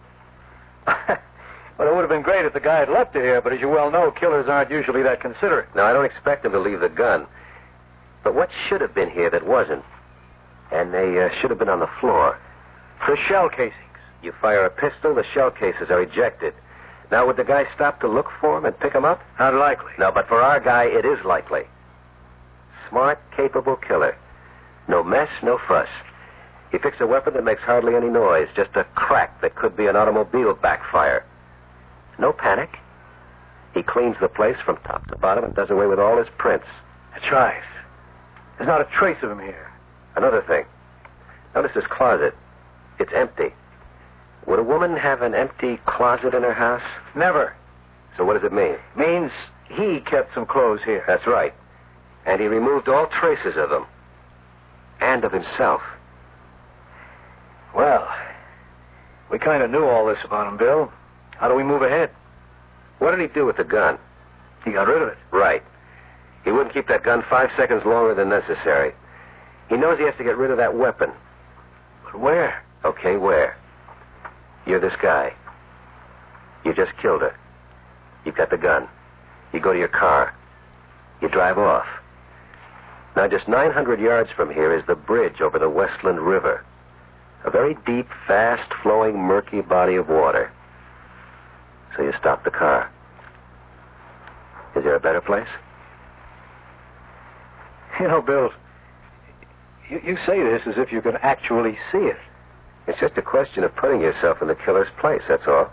I: Well, it would have been great if the guy had left it here, but as you well know, killers aren't usually that considerate.
J: Now, I don't expect him to leave the gun. But what should have been here that wasn't? And they should have been on the floor.
I: The shell casings.
J: You fire a pistol, the shell cases are ejected. Now, would the guy stop to look for them and pick them up?
I: Not likely.
J: No, but for our guy, it is likely. Smart, capable killer. No mess, no fuss. He picks a weapon that makes hardly any noise, just a crack that could be an automobile backfire. No panic. He cleans the place from top to bottom and does away with all his prints.
I: That's right. There's not a trace of him here.
J: Another thing. Notice this closet. It's empty. Would a woman have an empty closet in her house?
I: Never.
J: So what does it mean?
I: Means he kept some clothes here.
J: That's right. And he removed all traces of them. And of himself.
I: Well, we kind of knew all this about him, Bill. How do we move ahead?
J: What did he do with the gun?
I: He got rid of it.
J: Right. He wouldn't keep that gun 5 seconds longer than necessary. He knows he has to get rid of that weapon.
I: But where?
J: Okay, where? You're this guy. You just killed her. You've got the gun. You go to your car. You drive off. Now, just 900 yards from here is the bridge over the Westland River. A very deep, fast-flowing, murky body of water. So you stop the car. Is there a better place?
I: You know, Bill, you say this as if you can actually see it.
J: It's just a question of putting yourself in the killer's place, that's all.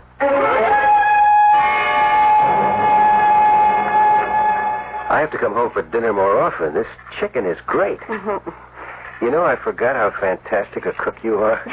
J: I have to come home for dinner more often. This chicken is great. You know, I forgot how fantastic a cook you are.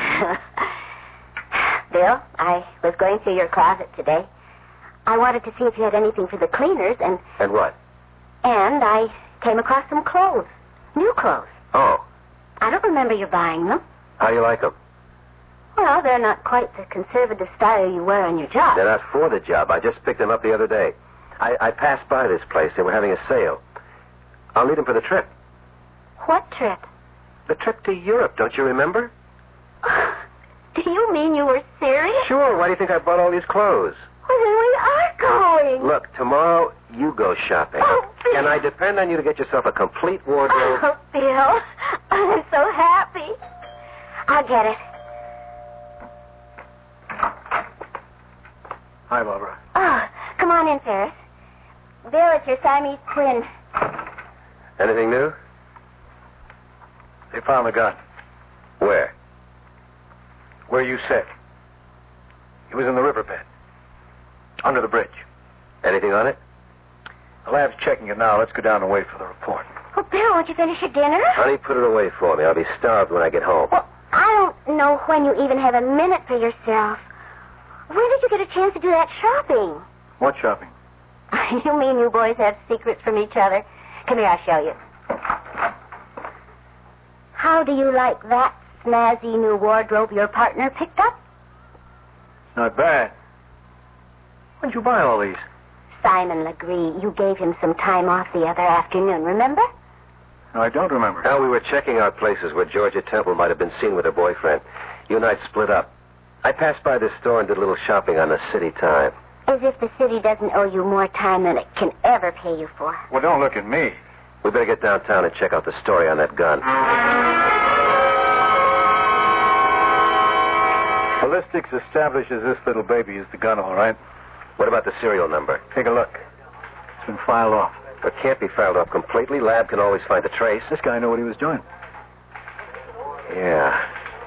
U: Bill, I was going through your closet today. I wanted to see if you had anything for the cleaners, and...
J: And what?
U: And I came across some clothes. New clothes.
J: Oh.
U: I don't remember you buying them.
J: How do you like them?
U: Well, they're not quite the conservative style you wear on your job.
J: They're not for the job. I just picked them up the other day. I passed by this place. They were having a sale. I'll need them for the trip.
U: What trip?
J: The trip to Europe, don't you remember?
U: Do you mean you were serious?
J: Sure. Why do you think I bought all these clothes?
U: Well, then we are going.
J: Look, tomorrow you go shopping.
U: Oh, Bill.
J: And I depend on you to get yourself a complete wardrobe.
U: Oh, Bill. I'm so happy. I'll get it.
I: Hi, Barbara.
U: Oh, come on in, Ferris. Bill, it's your Siamese twin.
J: Anything new?
I: They found the gun.
J: Where?
I: Where you said. It was in the riverbed. Under the bridge.
J: Anything on it?
I: The lab's checking it now. Let's go down and wait for the report.
U: Oh, Bill, won't you finish your dinner?
J: Honey, put it away for me. I'll be starved when I get home.
U: Well, I don't know when you even have a minute for yourself. When did you get a chance to do that shopping?
I: What shopping?
U: You mean you boys have secrets from each other? Come here, I'll show you. How do you like that snazzy new wardrobe your partner picked up?
I: Not bad. When'd you buy all these?
U: Simon Legree, you gave him some time off the other afternoon, remember?
I: No, I don't remember.
J: Well, we were checking out places where Georgia Temple might have been seen with her boyfriend. You and I split up. I passed by this store and did a little shopping on the city time.
U: As if the city doesn't owe you more time than it can ever pay you for.
I: Well, don't look at me.
J: We better get downtown and check out the story on that gun.
I: Ballistics establishes this little baby is the gun, all right.
J: What about the serial number?
I: Take a look. It's been filed off.
J: It can't be filed off completely. Lab can always find a trace.
I: This guy knew what he was doing.
J: Yeah.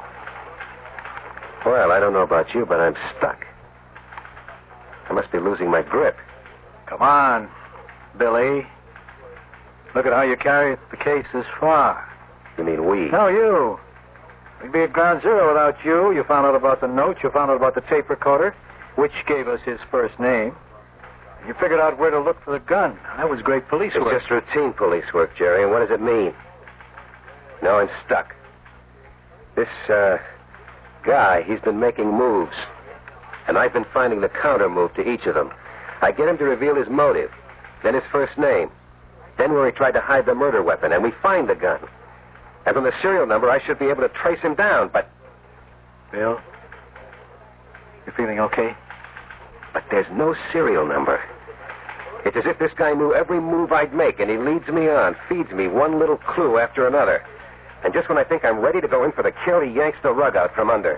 J: Well, I don't know about you, but I'm stuck. I must be losing my grip.
I: Come on, Billy. Look at how you carried the case this far.
J: You mean we?
I: No, you. We'd be at ground zero without you. You found out about the note. You found out about the tape recorder, which gave us his first name. You figured out where to look for the gun. That was great police work.
J: It's just routine police work, Jerry. And what does it mean? No, I'm stuck. This, guy, he's been making moves. And I've been finding the counter move to each of them. I get him to reveal his motive, then his first name, then where he tried to hide the murder weapon, and we find the gun. And from the serial number, I should be able to trace him down, but...
I: Bill, you feeling okay?
J: But there's no serial number. It's as if this guy knew every move I'd make, and he leads me on, feeds me one little clue after another. And just when I think I'm ready to go in for the kill, he yanks the rug out from under.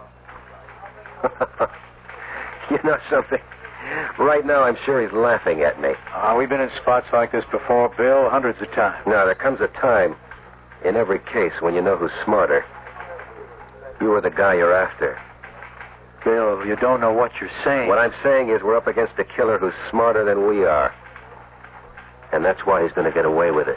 J: You know something? Right now, I'm sure he's laughing at me.
I: We've been in spots like this before, Bill, hundreds of times.
J: Now, there comes a time in every case when you know who's smarter. You are the guy you're after.
I: Bill, you don't know what you're saying.
J: What I'm saying is we're up against a killer who's smarter than we are. And that's why he's going to get away with it.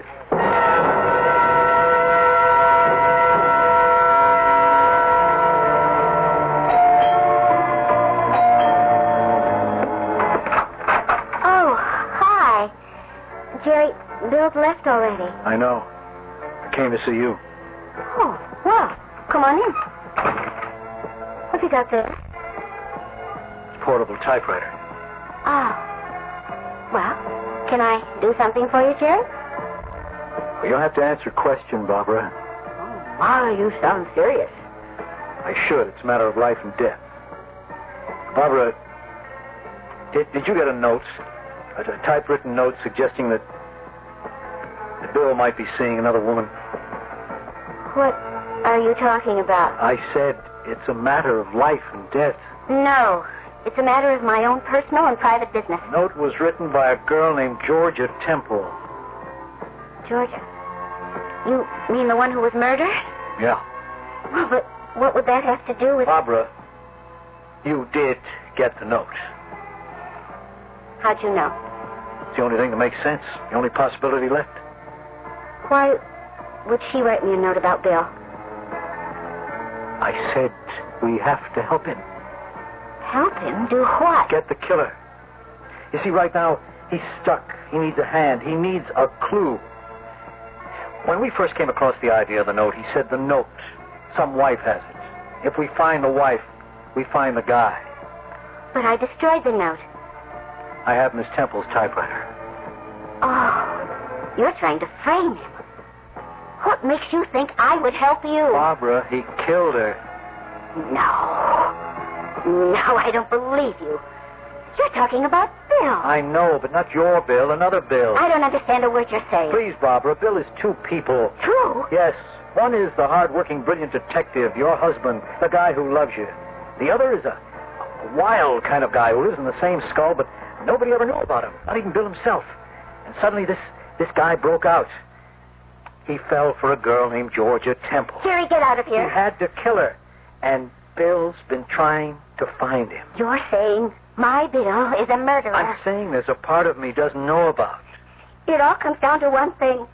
U: Bill's left already.
I: I know. I came to see you.
U: Oh, well, come on in. What's he got there?
I: Portable typewriter.
U: Oh. Well, can I do something for you, Jerry?
I: Well, you'll have to answer a question, Barbara.
U: Oh, my, you sound serious.
I: I should. It's a matter of life and death. Barbara, did you get a note? A typewritten note suggesting that Bill might be seeing another woman.
U: What are you talking about?
I: I said it's a matter of life and death.
U: No, it's a matter of my own personal and private business.
I: The note was written by a girl named Georgia Temple.
U: Georgia? You mean the one who was murdered?
I: Yeah.
U: Well, but what would that have to do with...
I: Barbara, you did get the note.
U: How'd you know?
I: It's the only thing that makes sense. The only possibility left.
U: Why would she write me a note about Bill?
I: I said we have to help him.
U: Help him? Do what?
I: Get the killer. You see, right now, he's stuck. He needs a hand. He needs a clue. When we first came across the idea of the note, he said the note, some wife has it. If we find the wife, we find the guy.
U: But I destroyed the note.
I: I have Miss Temple's typewriter.
U: Oh, you're trying to frame him. What makes you think I would help you?
I: Barbara, he killed her.
U: No, I don't believe you. You're talking about Bill.
I: I know, but not your Bill, another Bill.
U: I don't understand a word you're saying.
I: Please, Barbara, Bill is two people.
U: Two?
I: Yes. One is the hard-working, brilliant detective, your husband, the guy who loves you. The other is a wild kind of guy who lives in the same skull, but nobody ever knew about him, not even Bill himself. And suddenly this guy broke out. He fell for a girl named Georgia Temple.
U: Jerry, get out of here.
I: He had to kill her, and Bill's been trying to find him.
U: You're saying my Bill is a murderer.
I: I'm saying there's a part of me doesn't know about.
U: It all comes down to one thing.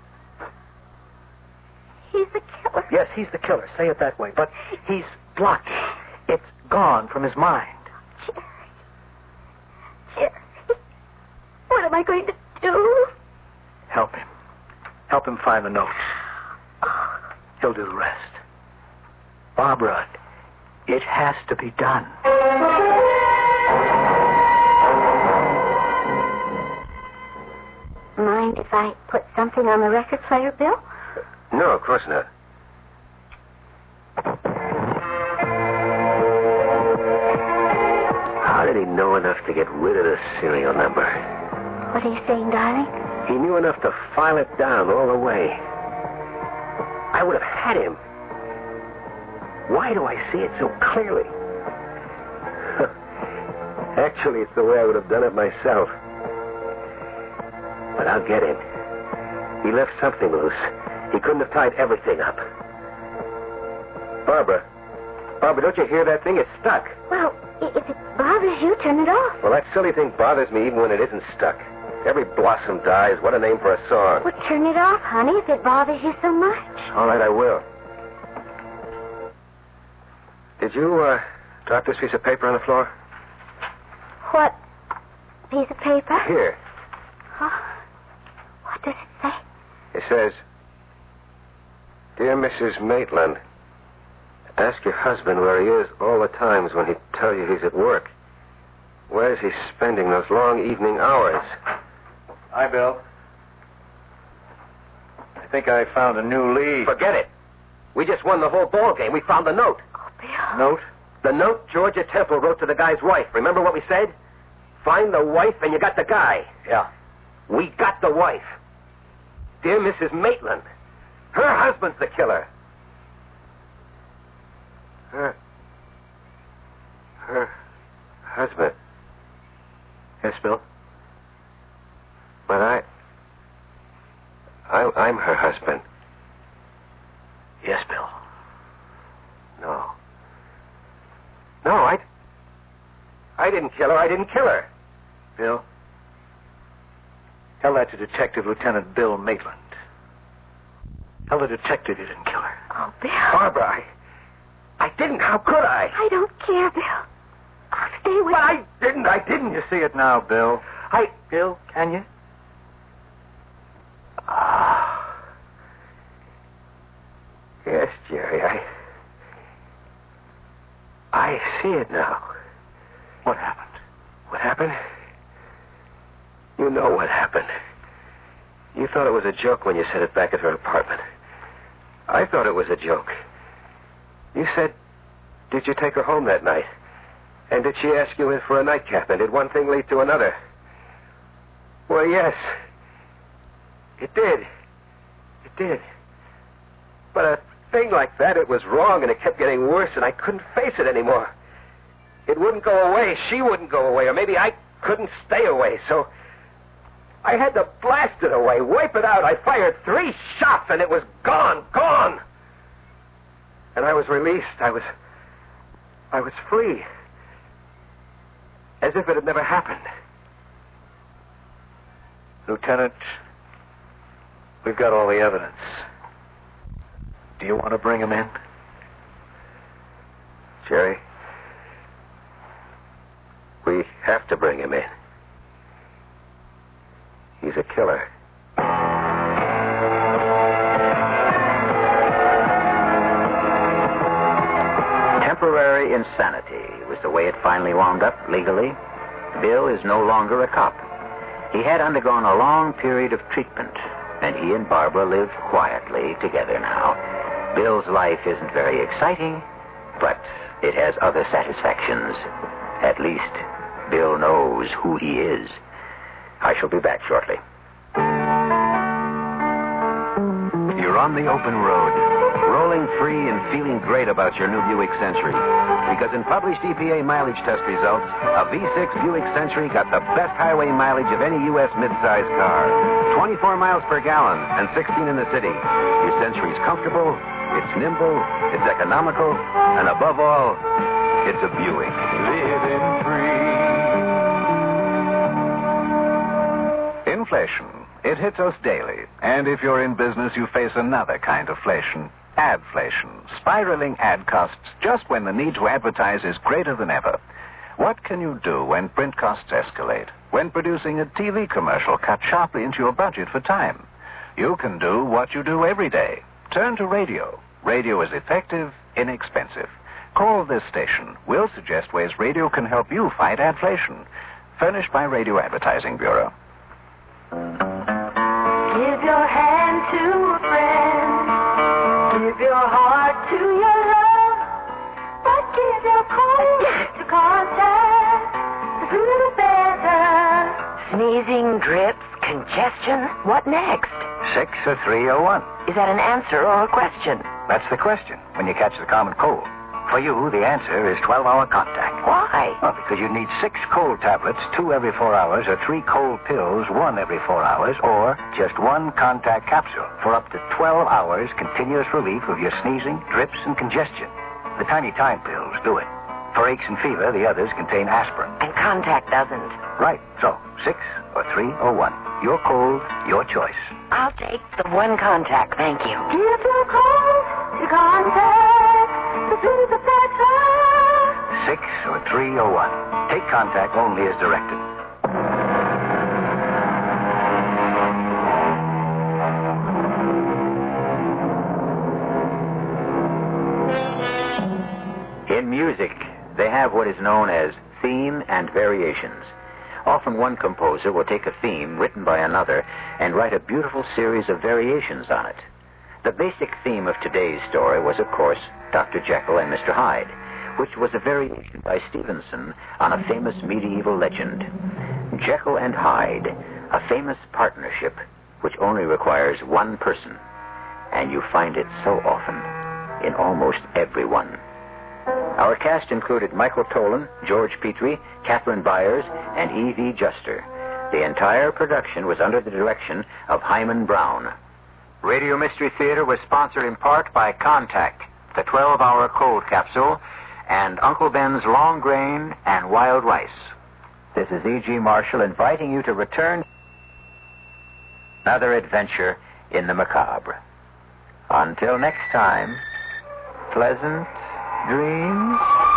U: He's the killer.
I: Yes, he's the killer. Say it that way. But he's blocked. It's gone from his mind.
U: Jerry.
O: am I going to do?
I: Help him. Help him find the note. He'll do the rest. Barbara, it has to be done.
U: Mind if I put something on the record player, Bill?
J: No, of course not. How did he know enough to get rid of the serial number?
U: What are you saying, darling?
J: He knew enough to file it down all the way. I would have had him. Why do I see it so clearly? Actually, it's the way I would have done it myself. But I'll get him. He left something loose. He couldn't have tied everything up. Barbara, don't you hear that thing? It's stuck.
U: Well, if it bothers you, turn it off.
J: Well, that silly thing bothers me even when it isn't stuck. Every blossom dies. What a name for a song.
U: Well, turn it off, honey, if it bothers you so much.
J: All right, I will. Did you drop this piece of paper on the floor?
U: What piece of paper?
J: Here.
U: Oh, what does it say?
J: It says, Dear Mrs. Maitland, ask your husband where he is all the times when he'd tell you he's at work. Where's he spending those long evening hours?
I: Hi, Bill. I think I found a new lead.
J: Forget it. We just won the whole ball game. We found the note.
U: Oh, Bill.
I: Note?
J: The note Georgia Temple wrote to the guy's wife. Remember what we said? Find the wife and you got the guy.
I: Yeah.
J: We got the wife. Dear Mrs. Maitland. Her husband's the killer. Her husband.
I: Yes, Bill?
J: But I'm her husband.
I: Yes, Bill.
J: No, I didn't kill her. I didn't kill her.
I: Bill, tell that to Detective Lieutenant Bill Maitland. Tell the detective you didn't kill her.
U: Oh, Bill.
J: Barbara, I didn't. How could I?
U: I don't care, Bill. I'll stay with
J: But
U: you.
J: I didn't.
I: You see it now, Bill. Bill, can you?
J: Yes, Jerry, I see it now.
I: What happened?
J: What happened? You know what happened. You thought it was a joke when you said it back at her apartment. I thought it was a joke. You said, did you take her home that night? And did she ask you in for a nightcap? And did one thing lead to another? Well, yes. It did. It did. But a thing like that, it was wrong, and it kept getting worse, and I couldn't face it anymore. It wouldn't go away. She wouldn't go away, or maybe I couldn't stay away, so I had to blast it away, wipe it out. I fired 3 shots, and it was gone. And I was released. I was free. As if it had never happened.
I: Lieutenant, we've got all the evidence. Do you want to bring him in?
J: Jerry, we have to bring him in. He's a killer.
K: Temporary insanity was the way it finally wound up legally. Bill is no longer a cop. He had undergone a long period of treatment, and he and Barbara live quietly together now. Bill's life isn't very exciting, but it has other satisfactions. At least, Bill knows who he is. I shall be back shortly.
B: You're on the open road, rolling free and feeling great about your new Buick Century. Because in published EPA mileage test results, a V6 Buick Century got the best highway mileage of any U.S. midsize car. 24 miles per gallon and 16 in the city. Your Century's comfortable, it's nimble, it's economical, and above all, it's a Buick.
C: Living free.
D: Inflation. It hits us daily. And if you're in business, you face another kind of inflation. Adflation. Spiraling ad costs just when the need to advertise is greater than ever. What can you do when print costs escalate? When producing a TV commercial, cut sharply into your budget for time. You can do what you do every day. Turn to radio. Radio is effective, inexpensive. Call this station. We'll suggest ways radio can help you fight adflation. Furnished by Radio Advertising Bureau.
L: Give your hand to a friend. Give your heart to your love. But give your cold to contact. The sooner the better.
K: Sneezing, drips, congestion. What next?
H: 6 or 301.
K: Is that an answer or a question?
H: That's the question when you catch the common cold. For you, the answer is 12-hour contact.
K: Why?
H: Well, because you need 6 cold tablets, 2 every 4 hours, or 3 cold pills, 1 every 4 hours, or just 1 contact capsule for up to 12 hours continuous relief of your sneezing, drips, and congestion. The tiny time pills do it. For aches and fever, the others contain aspirin.
K: And contact doesn't.
H: Right. So, 6 or 3 or 1. Your cold, your choice.
K: I'll take the 1 contact, thank you.
L: Give your cold to contact. The sooner the better.
H: 6 or 3 or 1. Take contact only as directed.
K: In music, they have what is known as theme and variations. Often one composer will take a theme written by another and write a beautiful series of variations on it. The basic theme of today's story was, of course, Dr. Jekyll and Mr. Hyde, which was a variation by Stevenson on a famous medieval legend. Jekyll and Hyde, a famous partnership which only requires one person, and you find it so often in almost every one. Our cast included Michael Tolan, George Petrie, Catherine Byers, and E.V. Juster. The entire production was under the direction of Hyman Brown. Radio Mystery Theater was sponsored in part by Contact, the 12-hour cold capsule, and Uncle Ben's Long Grain and Wild Rice. This is E.G. Marshall inviting you to return another adventure in the macabre. Until next time, pleasant dreams.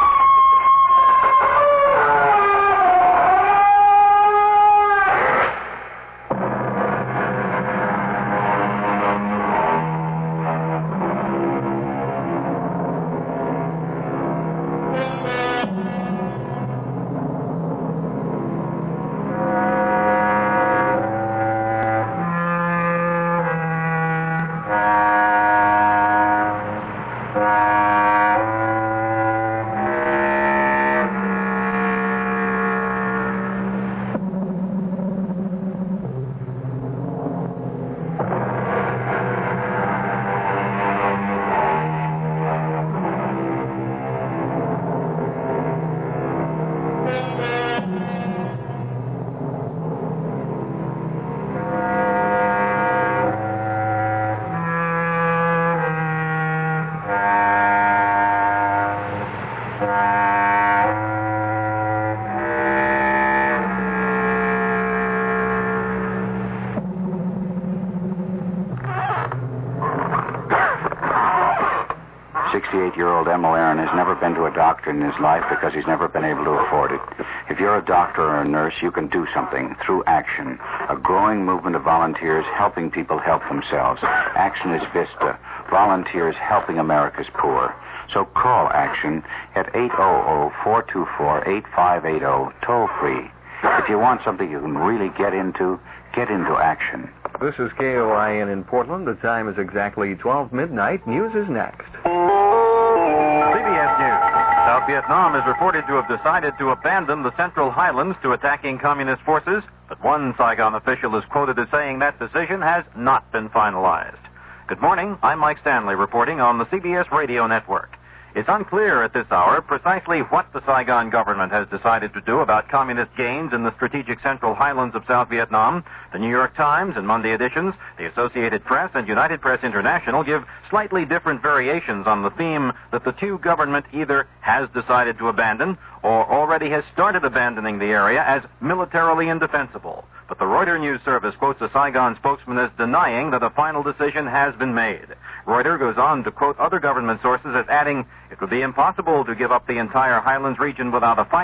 Q: Year-old Emil Aaron has never been to a doctor in his life because he's never been able to afford it. If you're a doctor or a nurse, you can do something through Action, a growing movement of volunteers helping people help themselves. Action is VISTA, volunteers helping America's poor. So call Action at 800-424-8580, toll-free. If you want something you can really get into Action.
A: This is KOIN in Portland. The time is exactly 12 midnight. News is next.
B: CBS News. South Vietnam is reported to have decided to abandon the Central Highlands to attacking communist forces, but one Saigon official is quoted as saying that decision has not been finalized. Good morning. I'm Mike Stanley reporting on the CBS Radio Network. It's unclear at this hour precisely what the Saigon government has decided to do about communist gains in the strategic Central Highlands of South Vietnam. The New York Times and Monday editions, the Associated Press, and United Press International give slightly different variations on the theme that the two government either has decided to abandon or already has started abandoning the area as militarily indefensible. But the Reuters News Service quotes a Saigon spokesman as denying that a final decision has been made. Reuters goes on to quote other government sources as adding, "It would be impossible to give up the entire Highlands region without a fight.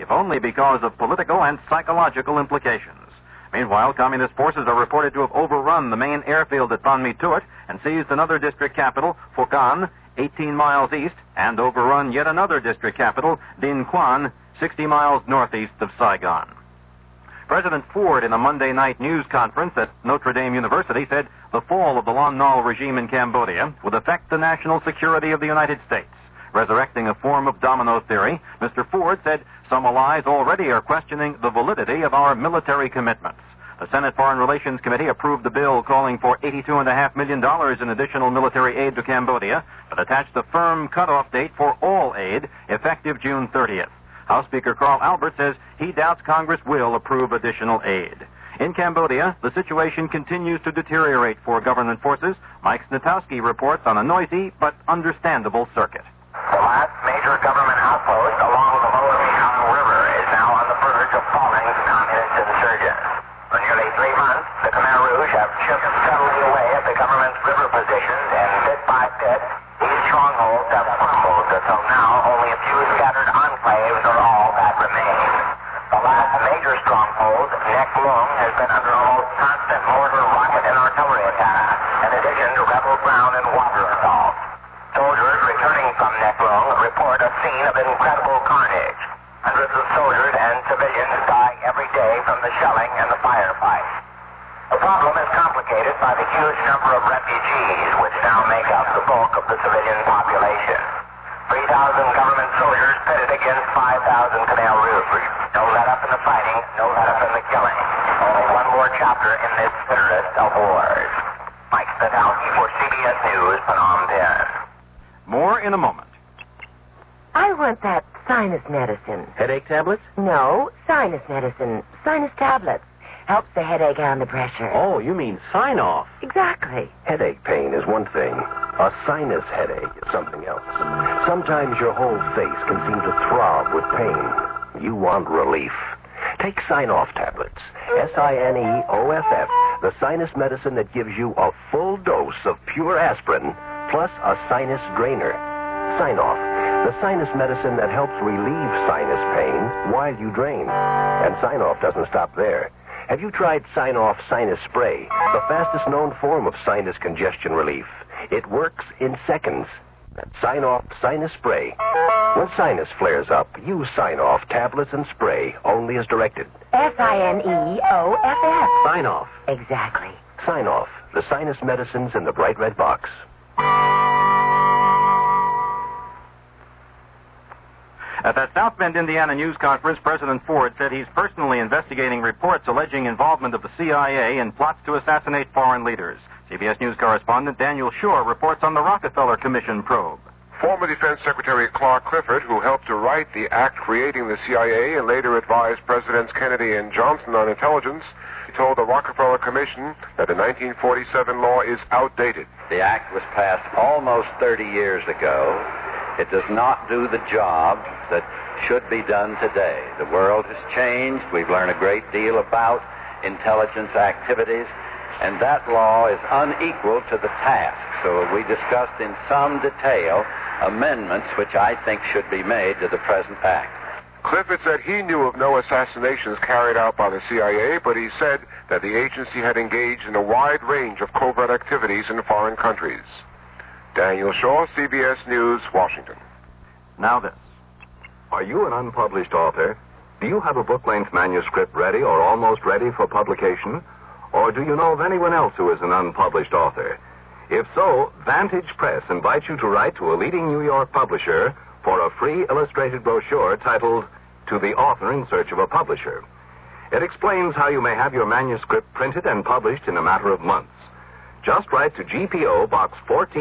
B: if only because of political and psychological implications. Meanwhile, communist forces are reported to have overrun the main airfield at Ban Mi-Thuot and seized another district capital, Phu Can, 18 miles east, and overrun yet another district capital, Dinh Quan, 60 miles northeast of Saigon. President Ford, in a Monday night news conference at Notre Dame University, said the fall of the Lon Nol regime in Cambodia would affect the national security of the United States. Resurrecting a form of domino theory, Mr. Ford said some allies already are questioning the validity of our military commitments. The Senate Foreign Relations Committee approved the bill calling for $82.5 million in additional military aid to Cambodia, but attached a firm cutoff date for all aid, effective June 30th. House Speaker Carl Albert says he doubts Congress will approve additional aid. In Cambodia, the situation continues to deteriorate for government forces. Mike Snitowski reports on a noisy but understandable circuit.
K: The last major government outpost along the lower Mekong River is now on the verge of falling to communist insurgents. For nearly 3 months, the Khmer Rouge have chipped steadily away at the government's river positions, and bit by bit, these strongholds have crumbled until now only a few scattered enclaves are all that remain. The last major stronghold, Nek Luong, has been under almost constant mortar, rocket, and artillery attack, in addition to rebel ground and water assault. Soldiers returning from Nek Luong report a scene of incredible carnage. Hundreds of soldiers and civilians die every day from the shelling and the firefights. The problem is complicated by the huge number of refugees, which now make up the bulk of the civilian population. 3,000 government soldiers pitted against 5,000 Khmer Rouge. No let-up in the fighting, no let-up in the killing. Only one more chapter in this bitterest of wars. Mike Snitowski for CBS News, Phnom Penh.
B: More in a moment.
F: I want that sinus medicine.
A: Headache tablets?
F: No, sinus medicine. Sinus tablets. Helps the headache and the pressure.
A: Oh, you mean sign-off.
F: Exactly.
J: Headache pain is one thing. A sinus headache is something else. Sometimes your whole face can seem to throb with pain. You want relief. Take Sign-Off tablets. SINEOFF, the sinus medicine that gives you a full dose of pure aspirin plus a sinus drainer. Sign-Off, the sinus medicine that helps relieve sinus pain while you drain. And Sign-Off doesn't stop there. Have you tried Sign-Off Sinus Spray, the fastest known form of sinus congestion relief? It works in seconds. That's Sign-Off Sinus Spray. When sinus flares up, use Sign-Off tablets and spray only as directed.
F: SINEOFF.
J: Sign-Off.
F: Exactly.
J: Sign-Off, the sinus medicines in the bright red box.
B: At that South Bend, Indiana news conference, President Ford said he's personally investigating reports alleging involvement of the CIA in plots to assassinate foreign leaders. CBS News correspondent Daniel Shore reports on the Rockefeller Commission probe.
M: Former Defense Secretary Clark Clifford, who helped to write the act creating the CIA and later advised Presidents Kennedy and Johnson on intelligence, told the Rockefeller Commission that the 1947 law is outdated.
W: The act was passed almost 30 years ago. It does not do the job that should be done today. The world has changed. We've learned a great deal about intelligence activities, and that law is unequal to the task. So we discussed in some detail amendments which I think should be made to the present act.
M: Clifford said he knew of no assassinations carried out by the CIA, but he said that the agency had engaged in a wide range of covert activities in foreign countries. Daniel Shaw, CBS News, Washington.
B: Now this.
X: Are you an unpublished author? Do you have a book-length manuscript ready or almost ready for publication? Or do you know of anyone else who is an unpublished author? If so, Vantage Press invites you to write to a leading New York publisher for a free illustrated brochure titled To the Author in Search of a Publisher. It explains how you may have your manuscript printed and published in a matter of months. Just write to GPO Box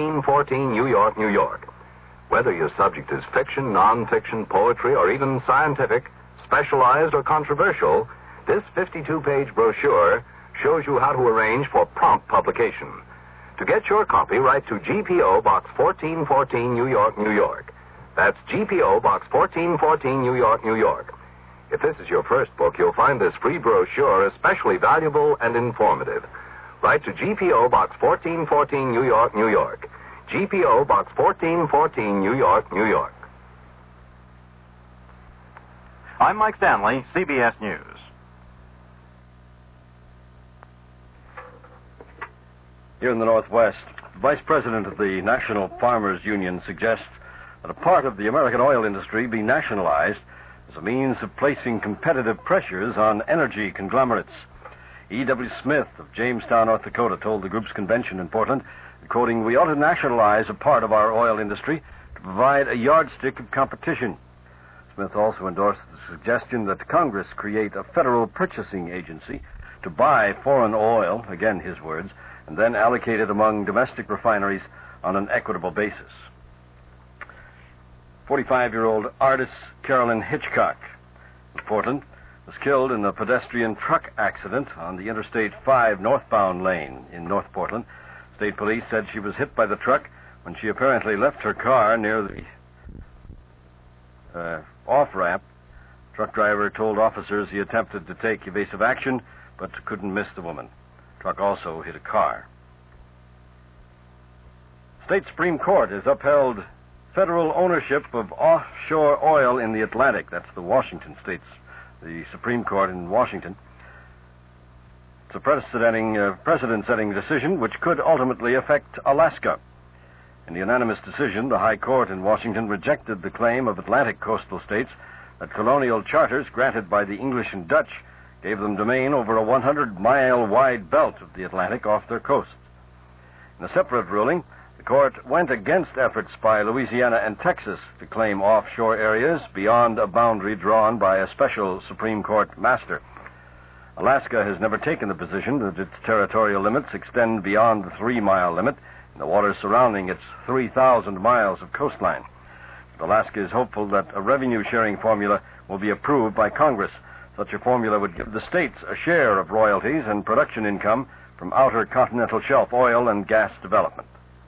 X: 1414, New York, New York. Whether your subject is fiction, non-fiction, poetry, or even scientific, specialized, or controversial, this 52-page brochure shows you how to arrange for prompt publication. To get your copy, write to GPO Box 1414, New York, New York. That's GPO Box 1414, New York, New York. If this is your first book, you'll find this free brochure especially valuable and informative. Write to GPO Box 1414, New York, New York. GPO Box 1414, New York, New York.
B: I'm Mike Stanley, CBS News.
G: Here in the Northwest, the Vice President of the National Farmers Union suggests that a part of the American oil industry be nationalized as a means of placing competitive pressures on energy conglomerates. E.W. Smith of Jamestown, North Dakota, told the group's convention in Portland, quoting, "We ought to nationalize a part of our oil industry to provide a yardstick of competition." Smith also endorsed the suggestion that Congress create a federal purchasing agency to buy foreign oil, again his words, and then allocate it among domestic refineries on an equitable basis. 45-year-old artist Carolyn Hitchcock of Portland was killed in a pedestrian truck accident on the Interstate 5 northbound lane in North Portland. State police said she was hit by the truck when she apparently left her car near the off-ramp. Truck driver told officers he attempted to take evasive action, but couldn't miss the woman. Truck also hit a car. State Supreme Court has upheld federal ownership of offshore oil in the Atlantic. That's the Washington states, the Supreme Court in Washington. It's a precedent-setting decision which could ultimately affect Alaska. In the unanimous decision, the High Court in Washington rejected the claim of Atlantic coastal states that colonial charters granted by the English and Dutch gave them domain over a 100-mile-wide belt of the Atlantic off their coasts. In a separate ruling, the court went against efforts by Louisiana and Texas to claim offshore areas beyond a boundary drawn by a special Supreme Court master. Alaska has never taken the position that its territorial limits extend beyond the 3-mile limit in the waters surrounding its 3,000 miles of coastline. But Alaska is hopeful that a revenue-sharing formula will be approved by Congress. Such a formula would give the states a share of royalties and production income from outer continental shelf oil and gas development.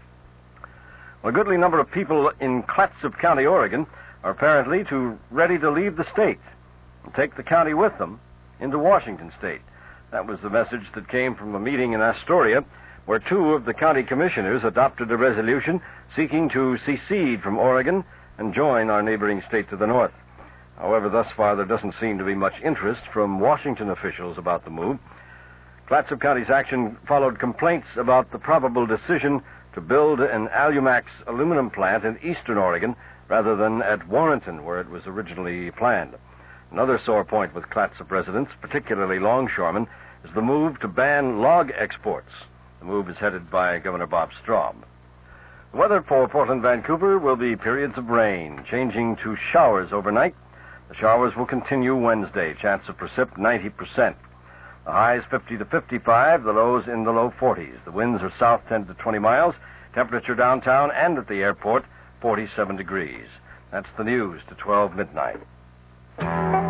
G: Well, a goodly number of people in Clatsop County, Oregon, are apparently ready to leave the state and take the county with them into Washington state. That was the message that came from a meeting in Astoria, where 2 of the county commissioners adopted a resolution seeking to secede from Oregon and join our neighboring state to the north. However, thus far there doesn't seem to be much interest from Washington officials about the move. Clatsop County's action followed complaints about the probable decision to build an Alumax aluminum plant in eastern Oregon rather than at Warrenton, where it was originally planned. Another sore point with Clatsop residents, particularly longshoremen, is the move to ban log exports. The move is headed by Governor Bob Straub. The weather for Portland, Vancouver will be periods of rain, changing to showers overnight. The showers will continue Wednesday. Chance of precip 90%. The highs 50 to 55, the lows in the low 40s. The winds are south 10 to 20 miles. Temperature downtown and at the airport, 47 degrees. That's the news to 12 midnight.